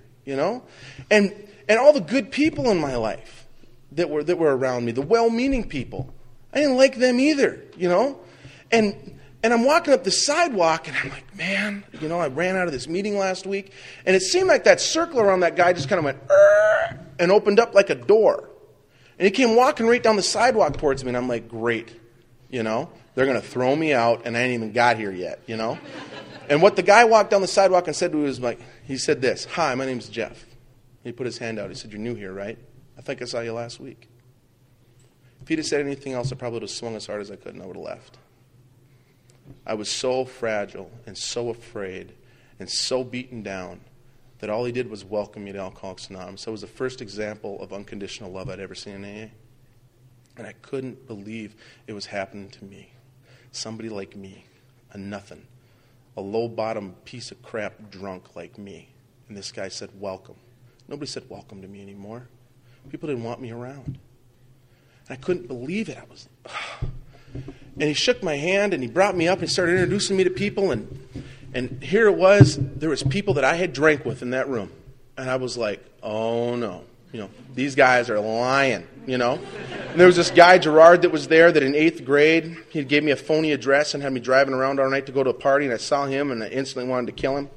And all the good people in my life that were around me, the well-meaning people, I didn't like them either, And I'm walking up the sidewalk, and I'm like, man, I ran out of this meeting last week, and it seemed like that circle around that guy just kind of went, and opened up like a door. And he came walking right down the sidewalk towards me, and I'm like, great, they're going to throw me out, and I ain't even got here yet, And what the guy walked down the sidewalk and said to me was, he said this, hi, my name's Jeff. He put his hand out. He said, you're new here, right? I think I saw you last week. If he'd have said anything else, I probably would have swung as hard as I could and I would have left. I was so fragile and so afraid and so beaten down that all he did was welcome me to Alcoholics Anonymous. That was the first example of unconditional love I'd ever seen in AA. And I couldn't believe it was happening to me. Somebody like me, a nothing, a low-bottom piece of crap drunk like me. And this guy said, welcome. Nobody said welcome to me anymore. People didn't want me around. And I couldn't believe it. And he shook my hand and he brought me up and he started introducing me to people. And here it was. There was people that I had drank with in that room. And I was like, oh no. These guys are lying, And there was this guy, Gerard, that was there that in 8th grade, he gave me a phony address and had me driving around all night to go to a party. And I saw him and I instantly wanted to kill him.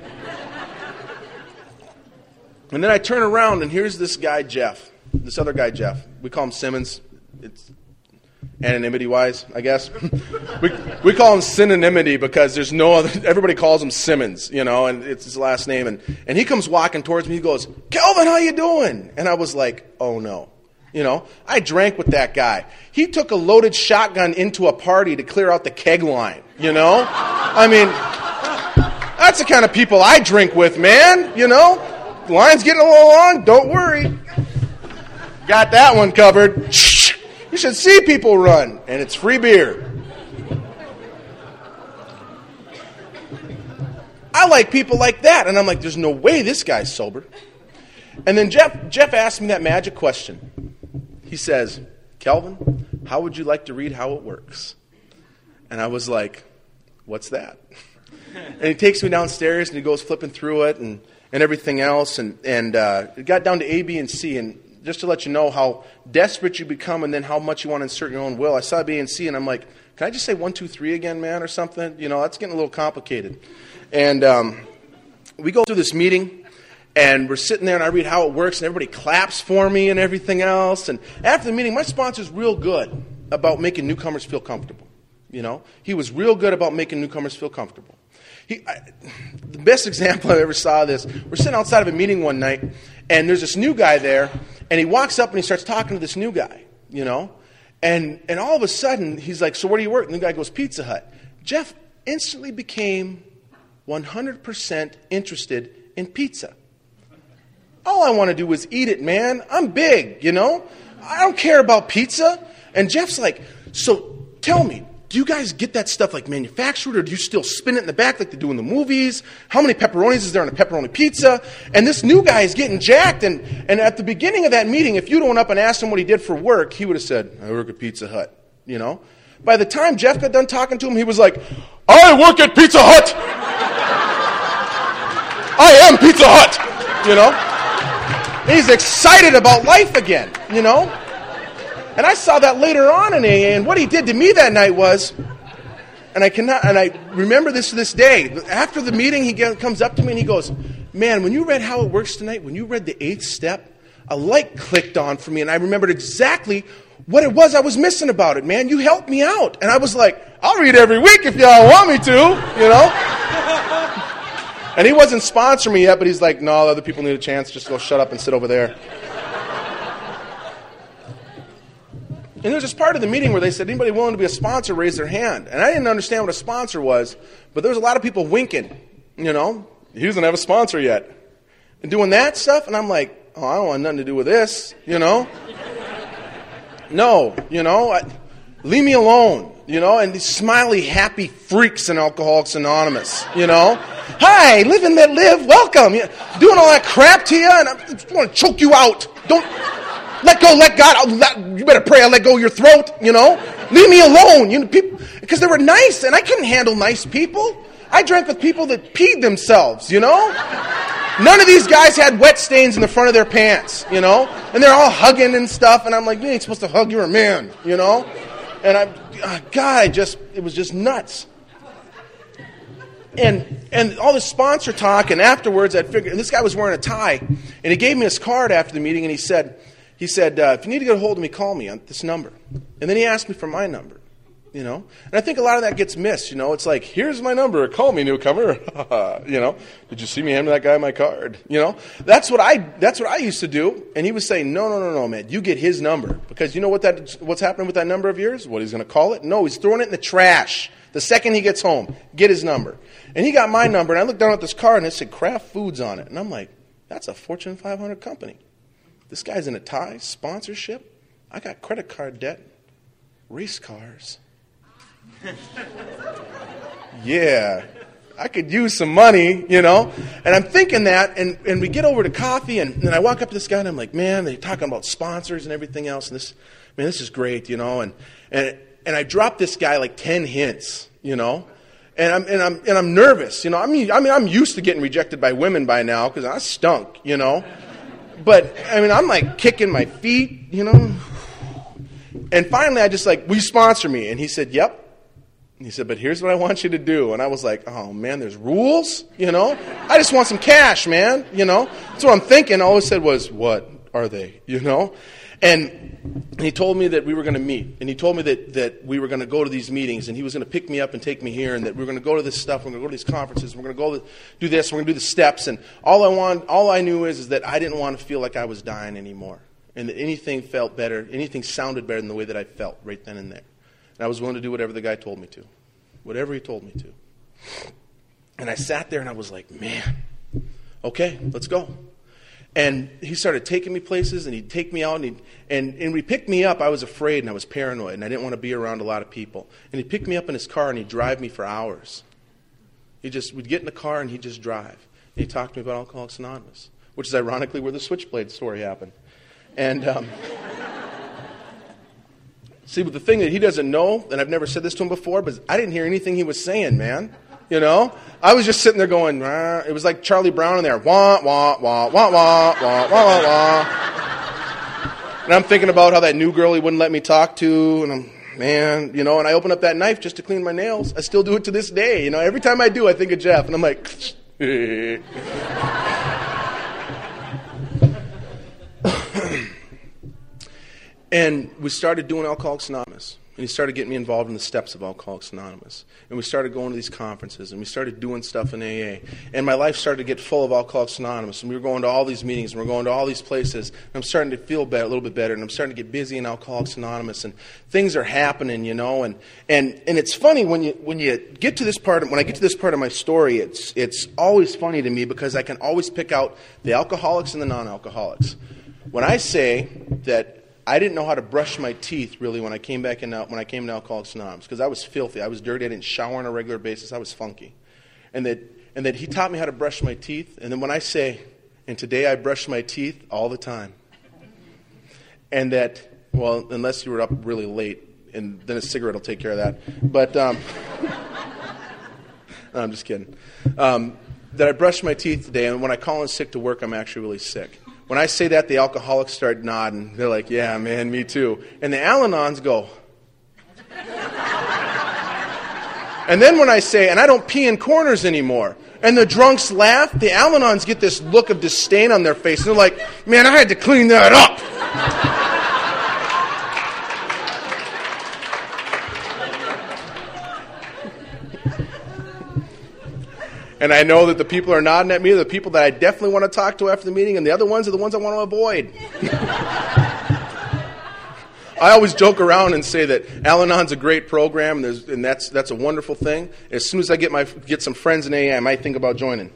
And then I turn around, and here's this guy, Jeff. This other guy, Jeff. We call him Simmons. It's anonymity-wise, I guess. we call him Synonymity because there's no other. Everybody calls him Simmons, and it's his last name. And he comes walking towards me. He goes, Kelvin, how you doing? And I was like, oh, no. I drank with that guy. He took a loaded shotgun into a party to clear out the keg line, I mean, that's the kind of people I drink with, man, The line's getting a little long. Don't worry. Got that one covered. You should see people run, and it's free beer. I I like people like that. And I'm like, there's no way this guy's sober. And then Jeff asked me that magic question. He says, Kelvin, how would you like to read How It Works? And I was like, what's that? And he takes me downstairs and he goes flipping through it and everything else. And it got down to A, B, and C. And just to let you know how desperate you become and then how much you want to insert your own will, I saw B and C and I'm like, can I just say 1, 2, 3 again, man, or something? You know, that's getting a little complicated. And we go through this meeting. And we're sitting there and I read How It Works and everybody claps for me and everything else. And after the meeting, my sponsor's real good about making newcomers feel comfortable. You know, he was real good about making newcomers feel comfortable. The best example I ever saw of this, we're sitting outside of a meeting one night and there's this new guy there and he walks up and he starts talking to this new guy, you know. And all of a sudden he's like, so where do you work? And the guy goes, Pizza Hut. Jeff instantly became 100% interested in pizza. All I want to do is eat it, man. I'm big, you know. I don't care about pizza. And Jeff's like, so tell me, do you guys get that stuff like manufactured or do you still spin it in the back like they do in the movies? How many pepperonis is there on a pepperoni pizza? And this new guy is getting jacked. And at the beginning of that meeting, if you'd went up and asked him what he did for work, he would have said, I work at Pizza Hut, you know. By the time Jeff got done talking to him, he was like, I work at Pizza Hut. I am Pizza Hut, you know. He's excited about life again, you know. And I saw that later on in AA, and what he did to me that night was, and I remember this to this day. After the meeting, he comes up to me and he goes, man, when you read How It Works tonight, when you read the 8th step, a light clicked on for me, and I remembered exactly what it was I was missing about it, man. You helped me out. And I was like, I'll read every week if y'all want me to, you know. And he wasn't sponsoring me yet, but he's like, no, other people need a chance. Just go shut up and sit over there. And there was this part of the meeting where they said, anybody willing to be a sponsor, raise their hand. And I didn't understand what a sponsor was, but there was a lot of people winking, you know. He doesn't have a sponsor yet. And doing that stuff, and I'm like, oh, I don't want nothing to do with this, you know. No, you know, leave me alone. You know, and these smiley, happy freaks in Alcoholics Anonymous, you know. Hi, live and let live, welcome. You know, doing all that crap to you, and I just want to choke you out. Don't, let go, let God. You better pray I let go of your throat, you know. Leave me alone. You know, people, because they were nice, and I couldn't handle nice people. I drank with people that peed themselves, you know. None of these guys had wet stains in the front of their pants, you know. And they're all hugging and stuff, and I'm like, you ain't supposed to hug, you're a man, you know. And it was just nuts. And all this sponsor talk, and afterwards I'd figure, and this guy was wearing a tie, and he gave me his card after the meeting, and he said, if you need to get a hold of me, call me on this number. And then he asked me for my number, you know. And I think a lot of that gets missed, you know. It's like, here's my number, call me, newcomer. You know, did you see me hand that guy my card? You know, that's what I used to do. And he was saying, no, man, you get his number. Because you know what's happening with that number of yours? What he's going to call it? No, he's throwing it in the trash the second he gets home. Get his number. And he got my number, and I looked down at this card, and it said Kraft Foods on it. And I'm like, that's a Fortune 500 company. This guy's in a tie, sponsorship. I got credit card debt, race cars. Yeah, I could use some money, you know. And I'm thinking that, and we get over to coffee, and I walk up to this guy, and I'm like, man, they're talking about sponsors and everything else, and this is great, you know. And I dropped this guy like 10 hints, you know. And I'm nervous, you know. I'm used to getting rejected by women by now because I stunk, you know. But I'm like kicking my feet, you know. And finally, I just like, will you sponsor me? And he said, yep. And he said, but here's what I want you to do. And I was like, oh man, there's rules, you know. I just want some cash, man, you know. That's what I'm thinking. All he said was, what are they, you know. And he told me that we were going to meet. And he told me that we were going to go to these meetings. And he was going to pick me up and take me here. And that we were going to go to this stuff. We're going to go to these conferences. We're going to go do this. We're going to do the steps. And all I knew is that I didn't want to feel like I was dying anymore. And that anything felt better. Anything sounded better than the way that I felt right then and there. And I was willing to do whatever the guy told me to. Whatever he told me to. And I sat there and I was like, man, okay, let's go. And he started taking me places, and he'd take me out, and when he picked me up, I was afraid, and I was paranoid, and I didn't want to be around a lot of people. And he'd pick me up in his car, and he'd drive me for hours. We'd get in the car and he'd just drive. And he'd talk to me about Alcoholics Anonymous, which is ironically where the Switchblade story happened. And see, but the thing that he doesn't know, and I've never said this to him before, but I didn't hear anything he was saying, man. You know? I was just sitting there going, Rah. It was like Charlie Brown in there. Wah, wah, wah, wah, wah, wah, wah, wah, wah. And I'm thinking about how that new girl he wouldn't let me talk to, and I'm, man, you know, and I open up that knife just to clean my nails. I still do it to this day. You know, every time I do, I think of Jeff, and I'm like, and we started doing Alcoholics Anonymous. And he started getting me involved in the steps of Alcoholics Anonymous. And we started going to these conferences, and we started doing stuff in AA. And my life started to get full of Alcoholics Anonymous. And we were going to all these meetings, and we were going to all these places. And I'm starting to feel better, a little bit better, and I'm starting to get busy in Alcoholics Anonymous. And things are happening, you know. And it's funny when you get to this part. When I get to this part of my story, it's always funny to me because I can always pick out the alcoholics and the non-alcoholics. When I say that I didn't know how to brush my teeth, really, when I came to Alcoholics Anonymous, because I was filthy. I was dirty. I didn't shower on a regular basis. I was funky. And that he taught me how to brush my teeth. And then when I say, and today I brush my teeth all the time. And that, well, unless you were up really late, and then a cigarette will take care of that. But, no, I'm just kidding. That I brush my teeth today, and when I call in sick to work, I'm actually really sick. When I say that, the alcoholics start nodding. They're like, yeah, man, me too. And the Al-Anons go. And then when I say, and I don't pee in corners anymore, and the drunks laugh, the Al-Anons get this look of disdain on their face. And they're like, man, I had to clean that up. And I know that the people who are nodding at me are the people that I definitely want to talk to after the meeting, and the other ones are the ones I want to avoid. I always joke around and say that Al-Anon's a great program, and that's a wonderful thing. As soon as I get some friends in AA, I might think about joining.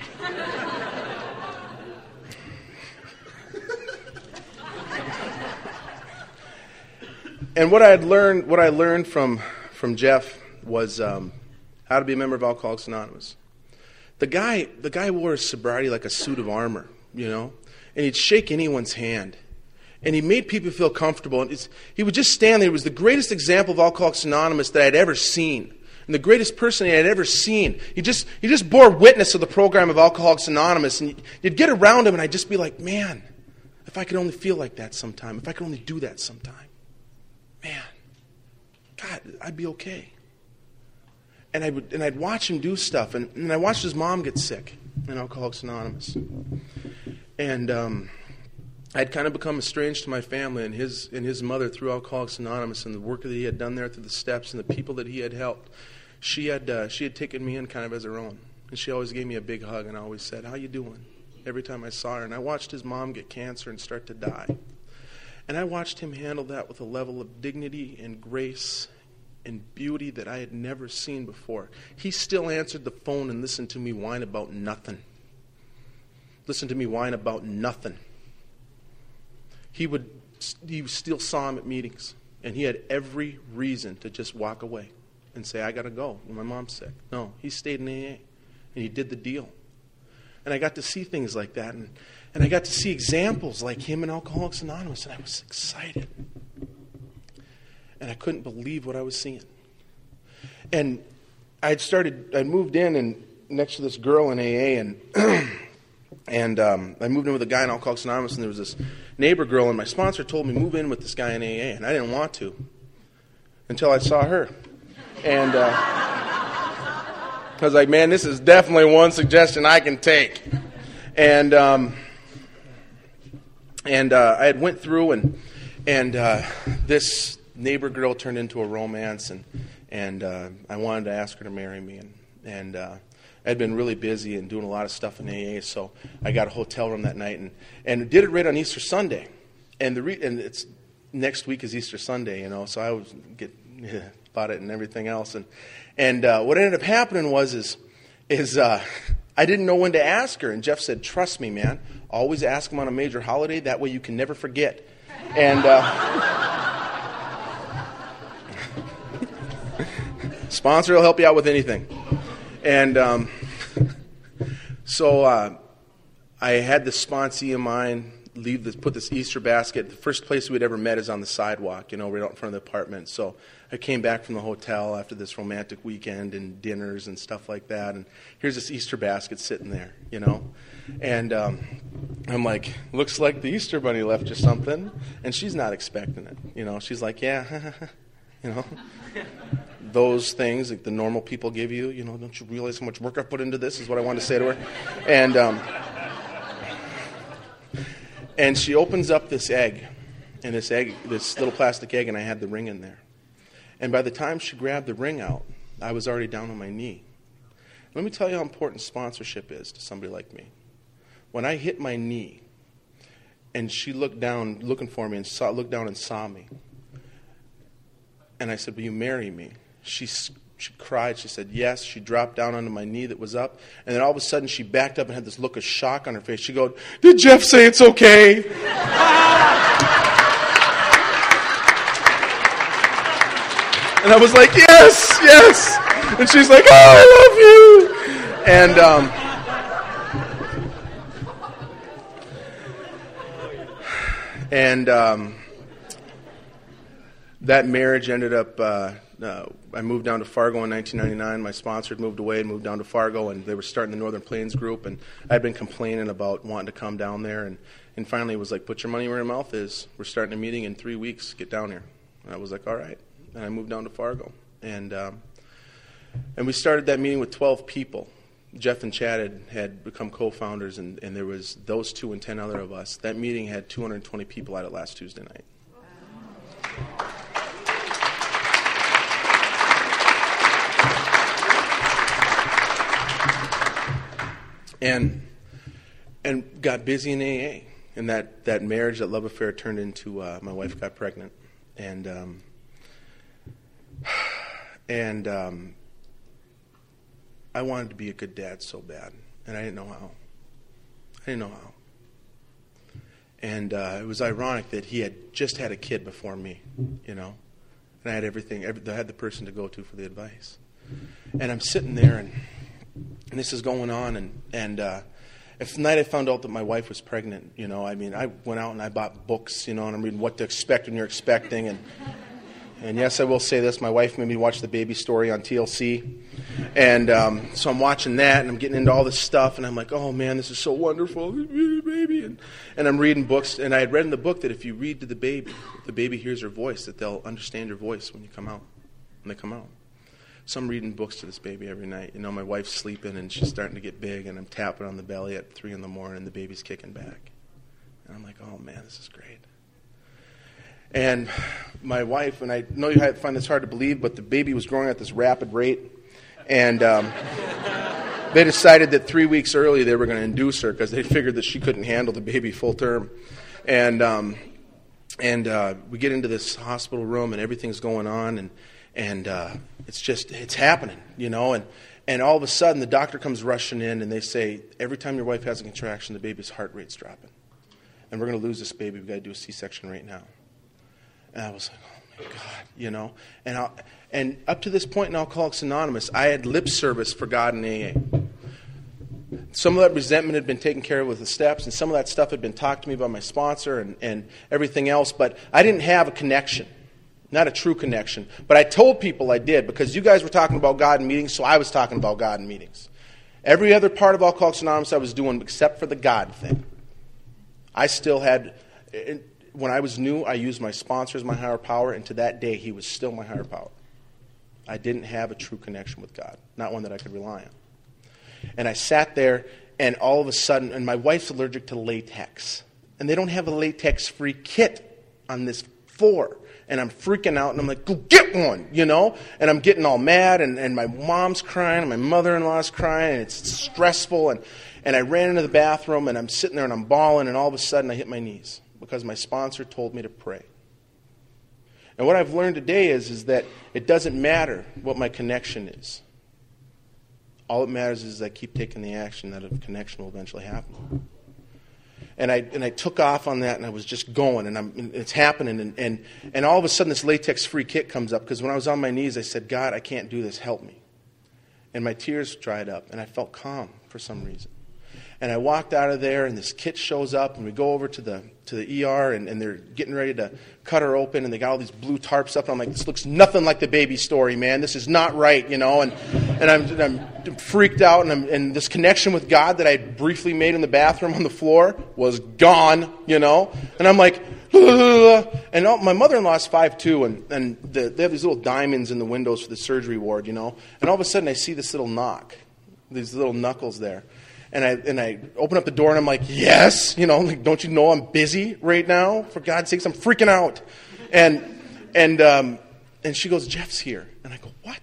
And what I learned from Jeff was how to be a member of Alcoholics Anonymous. The guy wore his sobriety like a suit of armor, you know, and he'd shake anyone's hand. And he made people feel comfortable. And he would just stand there. He was the greatest example of Alcoholics Anonymous that I'd ever seen. And the greatest person I had ever seen. He just bore witness of the program of Alcoholics Anonymous. And you'd get around him and I'd just be like, man, if I could only feel like that sometime. If I could only do that sometime. Man, God, I'd be okay. And I'd watch him do stuff, and I watched his mom get sick in Alcoholics Anonymous, and I'd kind of become estranged to my family and his mother through Alcoholics Anonymous and the work that he had done there through the steps and the people that he had helped. She had taken me in kind of as her own, and she always gave me a big hug and always said, "How you doing?" every time I saw her. And I watched his mom get cancer and start to die, and I watched him handle that with a level of dignity and grace and beauty that I had never seen before. He still answered the phone and listened to me whine about nothing. You still saw him at meetings, and he had every reason to just walk away and say, I got to go when my mom's sick. No, he stayed in AA, and he did the deal. And I got to see things like that, and I got to see examples like him in Alcoholics Anonymous, and I was excited. And I couldn't believe what I was seeing. And I'd moved in and next to this girl in AA, and I moved in with a guy in Alcoholics Anonymous, and there was this neighbor girl, and my sponsor told me, move in with this guy in AA, and I didn't want to until I saw her. And I was like, man, this is definitely one suggestion I can take. And I had went through, and this neighbor girl turned into a romance, and I wanted to ask her to marry me, and I'd been really busy and doing a lot of stuff in AA, so I got a hotel room that night, and did it right on Easter Sunday, and it's next week is Easter Sunday, you know, so I was about it and everything else, and what ended up happening was I didn't know when to ask her, and Jeff said, trust me, man, always ask him on a major holiday, that way you can never forget, and sponsor will help you out with anything. And so I had this sponsee of mine put this Easter basket. The first place we'd ever met is on the sidewalk, right out in front of the apartment. So I came back from the hotel after this romantic weekend and dinners and stuff like that, and here's this Easter basket sitting there, And I'm like, looks like the Easter Bunny left you something, and she's not expecting it, She's like, yeah, those things like the normal people give you, don't you realize how much work I put into this, is what I wanted to say to her. And she opens up this egg, and this little plastic egg, and I had the ring in there. And by the time she grabbed the ring out, I was already down on my knee. Let me tell you how important sponsorship is to somebody like me. When I hit my knee, and she looked down, looking for me, and looked down and saw me, and I said, "Will you marry me?" She cried. She said yes. She dropped down onto my knee that was up. And then all of a sudden she backed up and had this look of shock on her face. She goes, "Did Jeff say it's okay?" And I was like, yes, yes. And she's like, "Oh, I love you." And that marriage ended up, I moved down to Fargo in 1999. My sponsor had moved away and moved down to Fargo, and they were starting the Northern Plains group, and I'd been complaining about wanting to come down there, and finally it was like, put your money where your mouth is. We're starting a meeting in 3 weeks. Get down here. And I was like, all right. And I moved down to Fargo. And we started that meeting with 12 people. Jeff and Chad had become co-founders, and there was those two and 10 other of us. That meeting had 220 people at it last Tuesday night. And got busy in AA, and that marriage, that love affair, turned into my wife got pregnant, and I wanted to be a good dad so bad, and I didn't know how. And it was ironic that he had just had a kid before me, and I had everything. I had the person to go to for the advice, and I'm sitting there and this is going on, and the night I found out that my wife was pregnant, I went out and I bought books, and I'm reading What to Expect When You're Expecting, and yes, I will say this, my wife made me watch The Baby Story on TLC, and so I'm watching that, and I'm getting into all this stuff, and I'm like, oh man, this is so wonderful, baby, and I'm reading books, and I had read in the book that if you read to the baby hears your voice, that they'll understand your voice when they come out. So I'm reading books to this baby every night. My wife's sleeping, and she's starting to get big, and I'm tapping on the belly at 3 a.m, and the baby's kicking back. And I'm like, oh, man, this is great. And my wife, and I know you find this hard to believe, but the baby was growing at this rapid rate. And they decided that 3 weeks early they were going to induce her because they figured that she couldn't handle the baby full term. And we get into this hospital room, and everything's going on, and it's happening, and all of a sudden the doctor comes rushing in, and they say, every time your wife has a contraction, the baby's heart rate's dropping, and we're going to lose this baby. We've got to do a C-section right now. And I was like, oh my God, and up to this point in Alcoholics Anonymous, I had lip service for God in AA. Some of that resentment had been taken care of with the steps, and some of that stuff had been talked to me by my sponsor and everything else, but I didn't have a connection. Not a true connection. But I told people I did because you guys were talking about God in meetings, so I was talking about God in meetings. Every other part of Alcoholics Anonymous I was doing except for the God thing. I still had, when I was new, I used my sponsor as my higher power, and to that day, he was still my higher power. I didn't have a true connection with God, not one that I could rely on. And I sat there, and all of a sudden, and my wife's allergic to latex, and they don't have a latex-free kit on this floor. And I'm freaking out, and I'm like, go get one, And I'm getting all mad, and my mom's crying, and my mother-in-law's crying, and it's stressful. And I ran into the bathroom, and I'm sitting there, and I'm bawling, and all of a sudden I hit my knees because my sponsor told me to pray. And what I've learned today is that it doesn't matter what my connection is. All that matters is I keep taking the action that a connection will eventually happen. And I took off on that, and I was just going, and it's happening, and all of a sudden this latex-free kit comes up, because when I was on my knees, I said, God, I can't do this, help me. And my tears dried up, and I felt calm for some reason. And I walked out of there, and this kit shows up, and we go over to the ER, and they're getting ready to cut her open, and they got all these blue tarps up. And I'm like, this looks nothing like the baby story, man. This is not right, And I'm freaked out, and this connection with God that I had briefly made in the bathroom on the floor was gone, And I'm like, and my mother-in-law is 5'2", and they have these little diamonds in the windows for the surgery ward, And all of a sudden I see this little knock, these little knuckles there. And I open up the door and I'm like, yes, like, don't you know I'm busy right now? For God's sakes, I'm freaking out. And she goes, Jeff's here. And I go, what?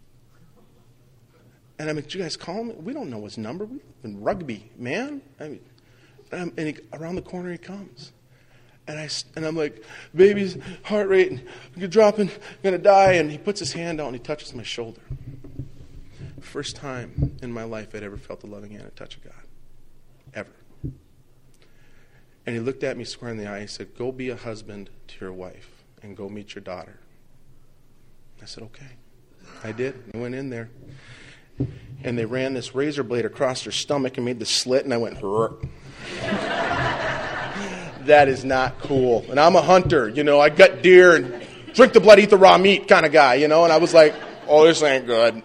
And I'm like, did you guys call him? We don't know his number. We live in Rugby, man. Around the corner he comes. And I'm like, baby's heart rate, dropping, gonna die. And he puts his hand out and he touches my shoulder. First time in my life I'd ever felt the loving hand and touch of God. Ever. And he looked at me square in the eye. He said, go be a husband to your wife and go meet your daughter. I said, okay. I did. I went in there. And they ran this razor blade across her stomach and made the slit, and I went, that is not cool. And I'm a hunter, I gut deer and drink the blood, eat the raw meat kind of guy, And I was like, oh, this ain't good,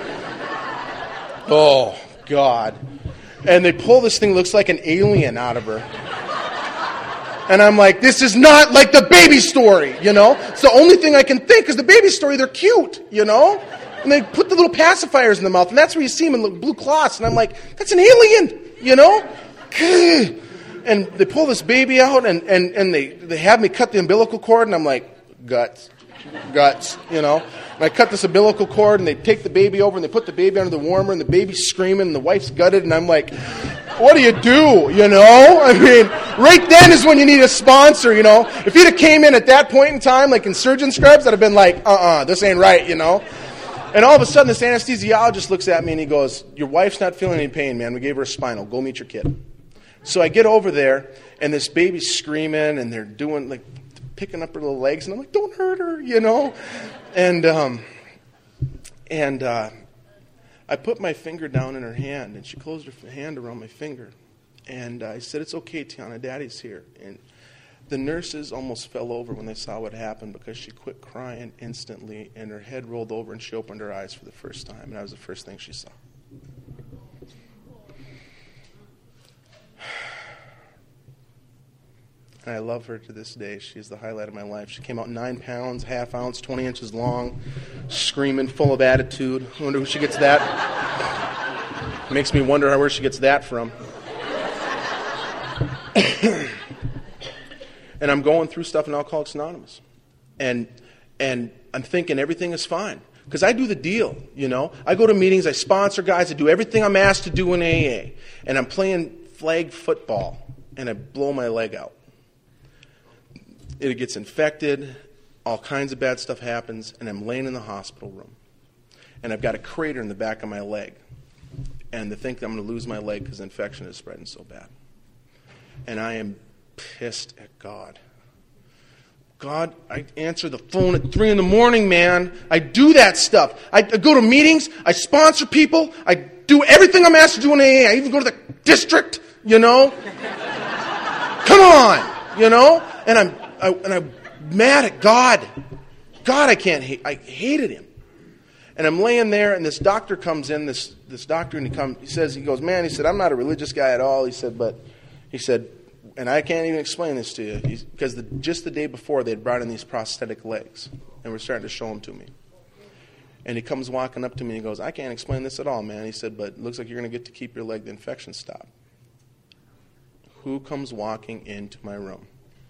Oh, God. And they pull this thing, looks like an alien out of her. And I'm like, this is not like the baby story, It's the only thing I can think, because the baby story, they're cute, And they put the little pacifiers in the mouth, and that's where you see them in the blue cloths. And I'm like, that's an alien, And they pull this baby out, and they have me cut the umbilical cord, and I'm like, guts, And I cut this umbilical cord, and they take the baby over, and they put the baby under the warmer, and the baby's screaming, and the wife's gutted, and I'm like, what do you do, I mean, right then is when you need a sponsor, If he'd have came in at that point in time, like in surgeon scrubs, I'd have been like, this ain't right, And all of a sudden, this anesthesiologist looks at me, and he goes, your wife's not feeling any pain, man. We gave her a spinal. Go meet your kid. So I get over there, and this baby's screaming, and they're doing, like, picking up her little legs, and I'm like, don't hurt her, And I put my finger down in her hand, and she closed her hand around my finger. And I said, it's okay, Tiana, Daddy's here. And the nurses almost fell over when they saw what happened, because she quit crying instantly, and her head rolled over, and she opened her eyes for the first time, and that was the first thing she saw. And I love her to this day. She's the highlight of my life. She came out 9 pounds, ½ ounce, 20 inches long, screaming, full of attitude. I wonder who she gets that. Makes me wonder where she gets that from. And I'm going through stuff in Alcoholics Anonymous. And I'm thinking everything is fine. Because I do the deal, I go to meetings, I sponsor guys, I do everything I'm asked to do in AA. And I'm playing flag football, and I blow my leg out. It gets infected, all kinds of bad stuff happens, and I'm laying in the hospital room. And I've got a crater in the back of my leg. And they think I'm going to lose my leg because the infection is spreading so bad. And I am pissed at God. God, I answer the phone at 3 a.m, man. I do that stuff. I go to meetings. I sponsor people. I do everything I'm asked to do in AA. I even go to the district, Come on, And I'm mad at God. God, I hated him. And I'm laying there, and this doctor comes in, this doctor, and he goes, man, he said, I'm not a religious guy at all. He said, and I can't even explain this to you, because just the day before, they had brought in these prosthetic legs, and we're starting to show them to me. And he comes walking up to me, and he goes, I can't explain this at all, man. He said, but it looks like you're going to get to keep your leg. The infection stopped. Who comes walking into my room?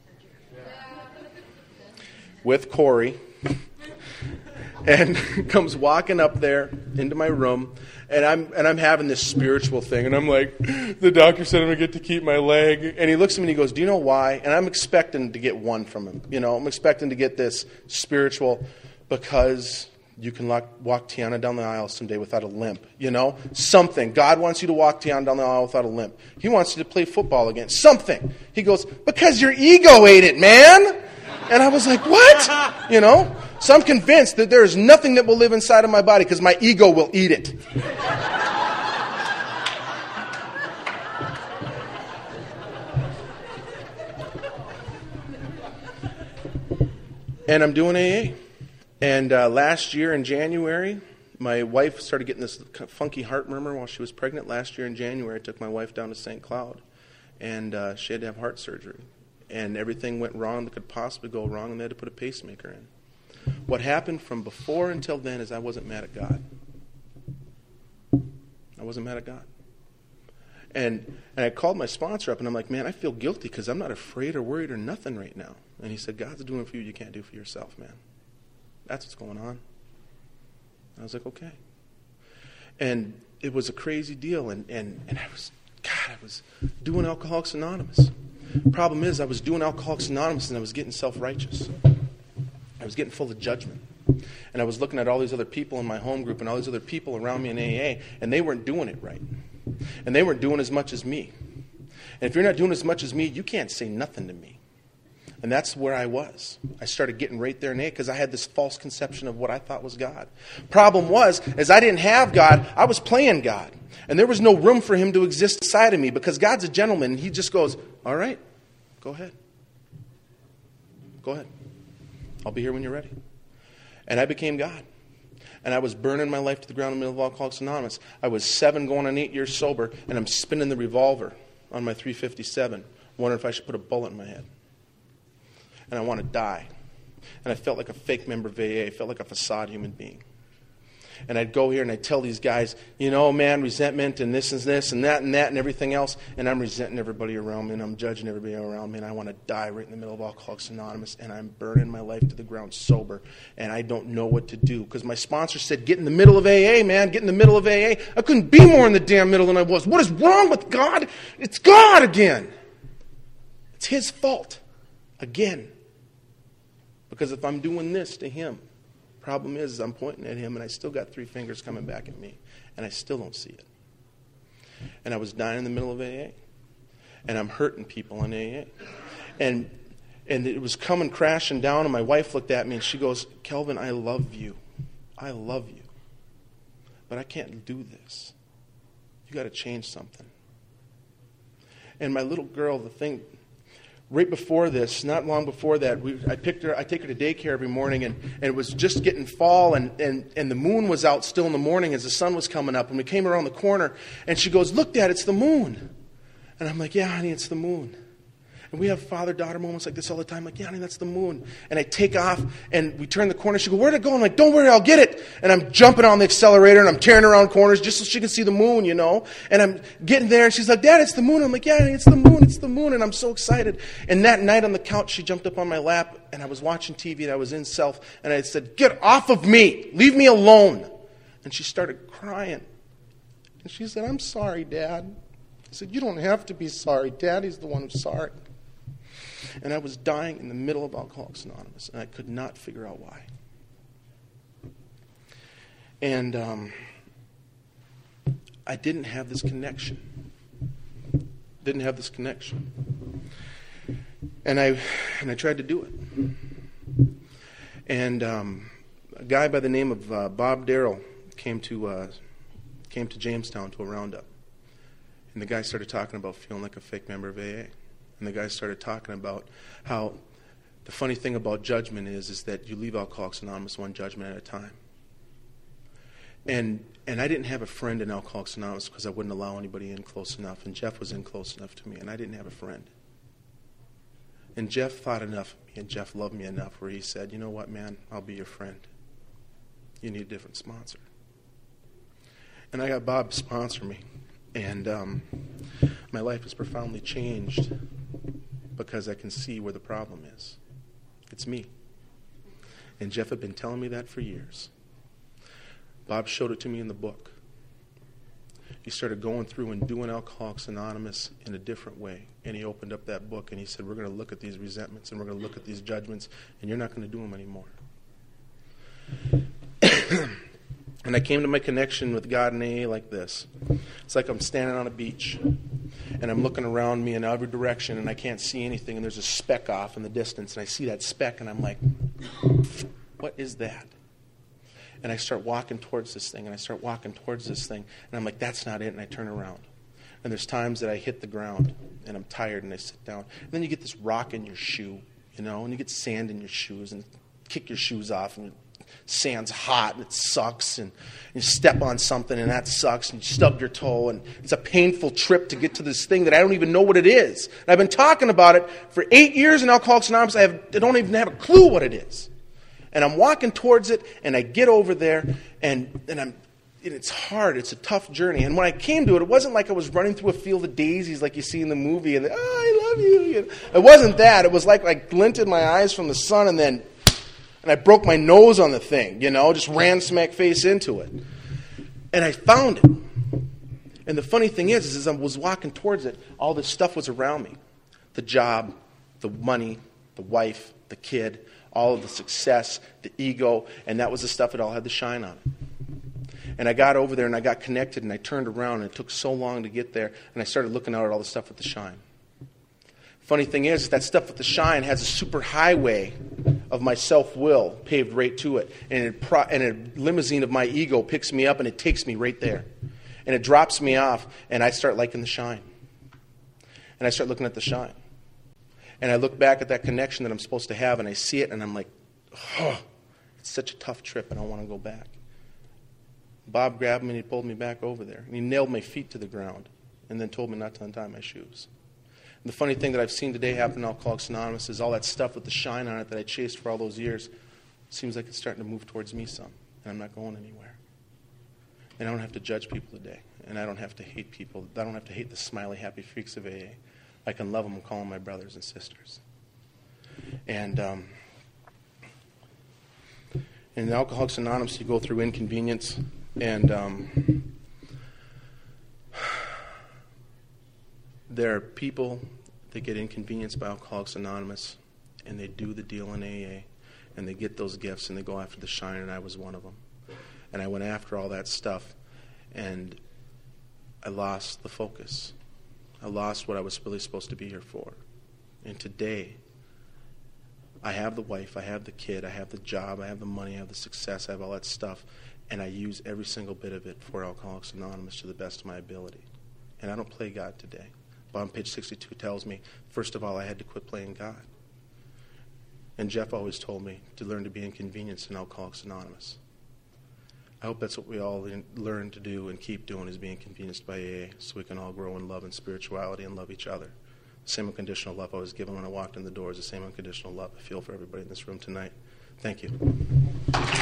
With Corey, and comes walking up there into my room, and I'm having this spiritual thing, and I'm like, the doctor said I'm going to get to keep my leg, and he looks at me and he goes, do you know why? And I'm expecting to get one from him, I'm expecting to get this spiritual, because you can walk Tiana down the aisle someday without a limp, something. God wants you to walk Tiana down the aisle without a limp. He wants you to play football again, something. He goes, because your ego ate it, man. And I was like, what? You know? So I'm convinced that there is nothing that will live inside of my body because my ego will eat it. And I'm doing AA. And last year in January, my wife started getting this funky heart murmur while she was pregnant. Last year in January, I took my wife down to St. Cloud, and she had to have heart surgery. And everything went wrong that could possibly go wrong, and they had to put a pacemaker in. What happened from before until then is I wasn't mad at God. I wasn't mad at God. And I called my sponsor up, and I'm like, man, I feel guilty because I'm not afraid or worried or nothing right now. And he said, God's doing for you can't do for yourself, man. That's what's going on. I was like, okay. And it was a crazy deal, and I was doing Alcoholics Anonymous. Problem is, I was doing Alcoholics Anonymous, and I was getting self-righteous. I was getting full of judgment. And I was looking at all these other people in my home group and all these other people around me in AA, and they weren't doing it right. And they weren't doing as much as me. And if you're not doing as much as me, you can't say nothing to me. And that's where I was. I started getting right there in AA because I had this false conception of what I thought was God. Problem was, as I didn't have God, I was playing God. And there was no room for him to exist inside of me because God's a gentleman. And he just goes, all right, go ahead. Go ahead. I'll be here when you're ready. And I became God. And I was burning my life to the ground in the middle of Alcoholics Anonymous. I was 7 going on 8 years sober, and I'm spinning the revolver on my 357, wondering if I should put a bullet in my head. And I want to die. And I felt like a fake member of AA. I felt like a facade human being. And I'd go here and I'd tell these guys, you know, man, resentment and this and that and everything else. And I'm resenting everybody around me and I'm judging everybody around me. And I want to die right in the middle of Alcoholics Anonymous. And I'm burning my life to the ground sober. And I don't know what to do. Because my sponsor said, get in the middle of AA, man. Get in the middle of AA. I couldn't be more in the damn middle than I was. What is wrong with God? It's God again. It's his fault. Again. Because if I'm doing this to him, problem is I'm pointing at him and I still got 3 fingers coming back at me. And I still don't see it. And I was dying in the middle of AA. And I'm hurting people in AA. And it was coming crashing down and my wife looked at me and she goes, Kelvin, I love you. I love you. But I can't do this. You got to change something. And my little girl, the thing... Right before this, not long before that, I take her to daycare every morning, and it was just getting fall, and the moon was out still in the morning as the sun was coming up, and we came around the corner, and she goes, look, Dad, it's the moon. And I'm like, yeah, honey, it's the moon. And we have father-daughter moments like this all the time. I'm like, yeah, honey, that's the moon. And I take off, and we turn the corner. She goes, where'd it go? I'm like, don't worry, I'll get it. And I'm jumping on the accelerator, and I'm tearing around corners just so she can see the moon, you know. And I'm getting there, and she's like, Dad, it's the moon. I'm like, yeah, honey, it's the moon, it's the moon. And I'm so excited. And that night on the couch, she jumped up on my lap, and I was watching TV, and I was in self, and I said, get off of me. Leave me alone. And she started crying. And she said, I'm sorry, Dad. I said, you don't have to be sorry. Daddy's the one who's sorry. And I was dying in the middle of Alcoholics Anonymous, and I could not figure out why. And I didn't have this connection. And I tried to do it. And a guy by the name of Bob Darrell came to Jamestown to a roundup. And the guy started talking about feeling like a fake member of AA. And the guy started talking about how the funny thing about judgment is that you leave Alcoholics Anonymous one judgment at a time. And I didn't have a friend in Alcoholics Anonymous because I wouldn't allow anybody in close enough. And Jeff was in close enough to me, and I didn't have a friend. And Jeff thought enough of me, and Jeff loved me enough where he said, you know what, man, I'll be your friend. You need a different sponsor. And I got Bob to sponsor me. And my life has profoundly changed because I can see where the problem is. It's me. And Jeff had been telling me that for years. Bob showed it to me in the book. He started going through and doing Alcoholics Anonymous in a different way. And he opened up that book and he said, we're going to look at these resentments and we're going to look at these judgments and you're not going to do them anymore. And I came to my connection with God in AA like this. It's like I'm standing on a beach. and I'm looking around me in every direction, and I can't see anything, and there's a speck off in the distance, and I see that speck, and I'm like, what is that? And I start walking towards this thing, and I'm like, that's not it, and I turn around. And there's times that I hit the ground, and I'm tired, and I sit down. And then you get this rock in your shoe, and you get sand in your shoes, and kick your shoes off, and sand's hot, and it sucks, and you step on something, and that sucks, and you stub your toe, and it's a painful trip to get to this thing that I don't even know what it is. And I've been talking about it for 8 years in Alcoholics Anonymous. I don't even have a clue what it is. And I'm walking towards it, and I get over there, and it's hard. It's a tough journey. And when I came to it, it wasn't like I was running through a field of daisies like you see in the movie, and I love you. It wasn't that. It was like I glinted my eyes from the sun, and I broke my nose on the thing, just ran smack face into it. And I found it. And the funny thing is as I was walking towards it, all this stuff was around me. The job, the money, the wife, the kid, all of the success, the ego, and that was the stuff that all had the shine on it. And I got over there, and I got connected, and I turned around, and it took so long to get there, and I started looking out at all the stuff with the shine. Funny thing is that stuff with the shine has a super highway of my self-will paved right to it. And a limousine of my ego picks me up, and it takes me right there. And it drops me off, and I start liking the shine. And I start looking at the shine. And I look back at that connection that I'm supposed to have, and I see it, and I'm like, oh, it's such a tough trip, and I don't want to go back. Bob grabbed me, and he pulled me back over there. And he nailed my feet to the ground, and then told me not to untie my shoes. And the funny thing that I've seen today happen in Alcoholics Anonymous is all that stuff with the shine on it that I chased for all those years seems like it's starting to move towards me some, and I'm not going anywhere. And I don't have to judge people today, and I don't have to hate people. I don't have to hate the smiley, happy freaks of AA. I can love them and call them my brothers and sisters. And in Alcoholics Anonymous, you go through inconvenience, and there are people that get inconvenienced by Alcoholics Anonymous, and they do the deal in AA, and they get those gifts, and they go after the shine, and I was one of them. And I went after all that stuff, and I lost the focus. I lost what I was really supposed to be here for. And today, I have the wife, I have the kid, I have the job, I have the money, I have the success, I have all that stuff, and I use every single bit of it for Alcoholics Anonymous to the best of my ability. And I don't play God today. Bottom page 62 tells me, first of all, I had to quit playing God. And Jeff always told me to learn to be inconvenienced in Alcoholics Anonymous. I hope that's what we all learn to do and keep doing, is being inconvenienced by AA, so we can all grow in love and spirituality and love each other. The same unconditional love I was given when I walked in the door is the same unconditional love I feel for everybody in this room tonight. Thank you.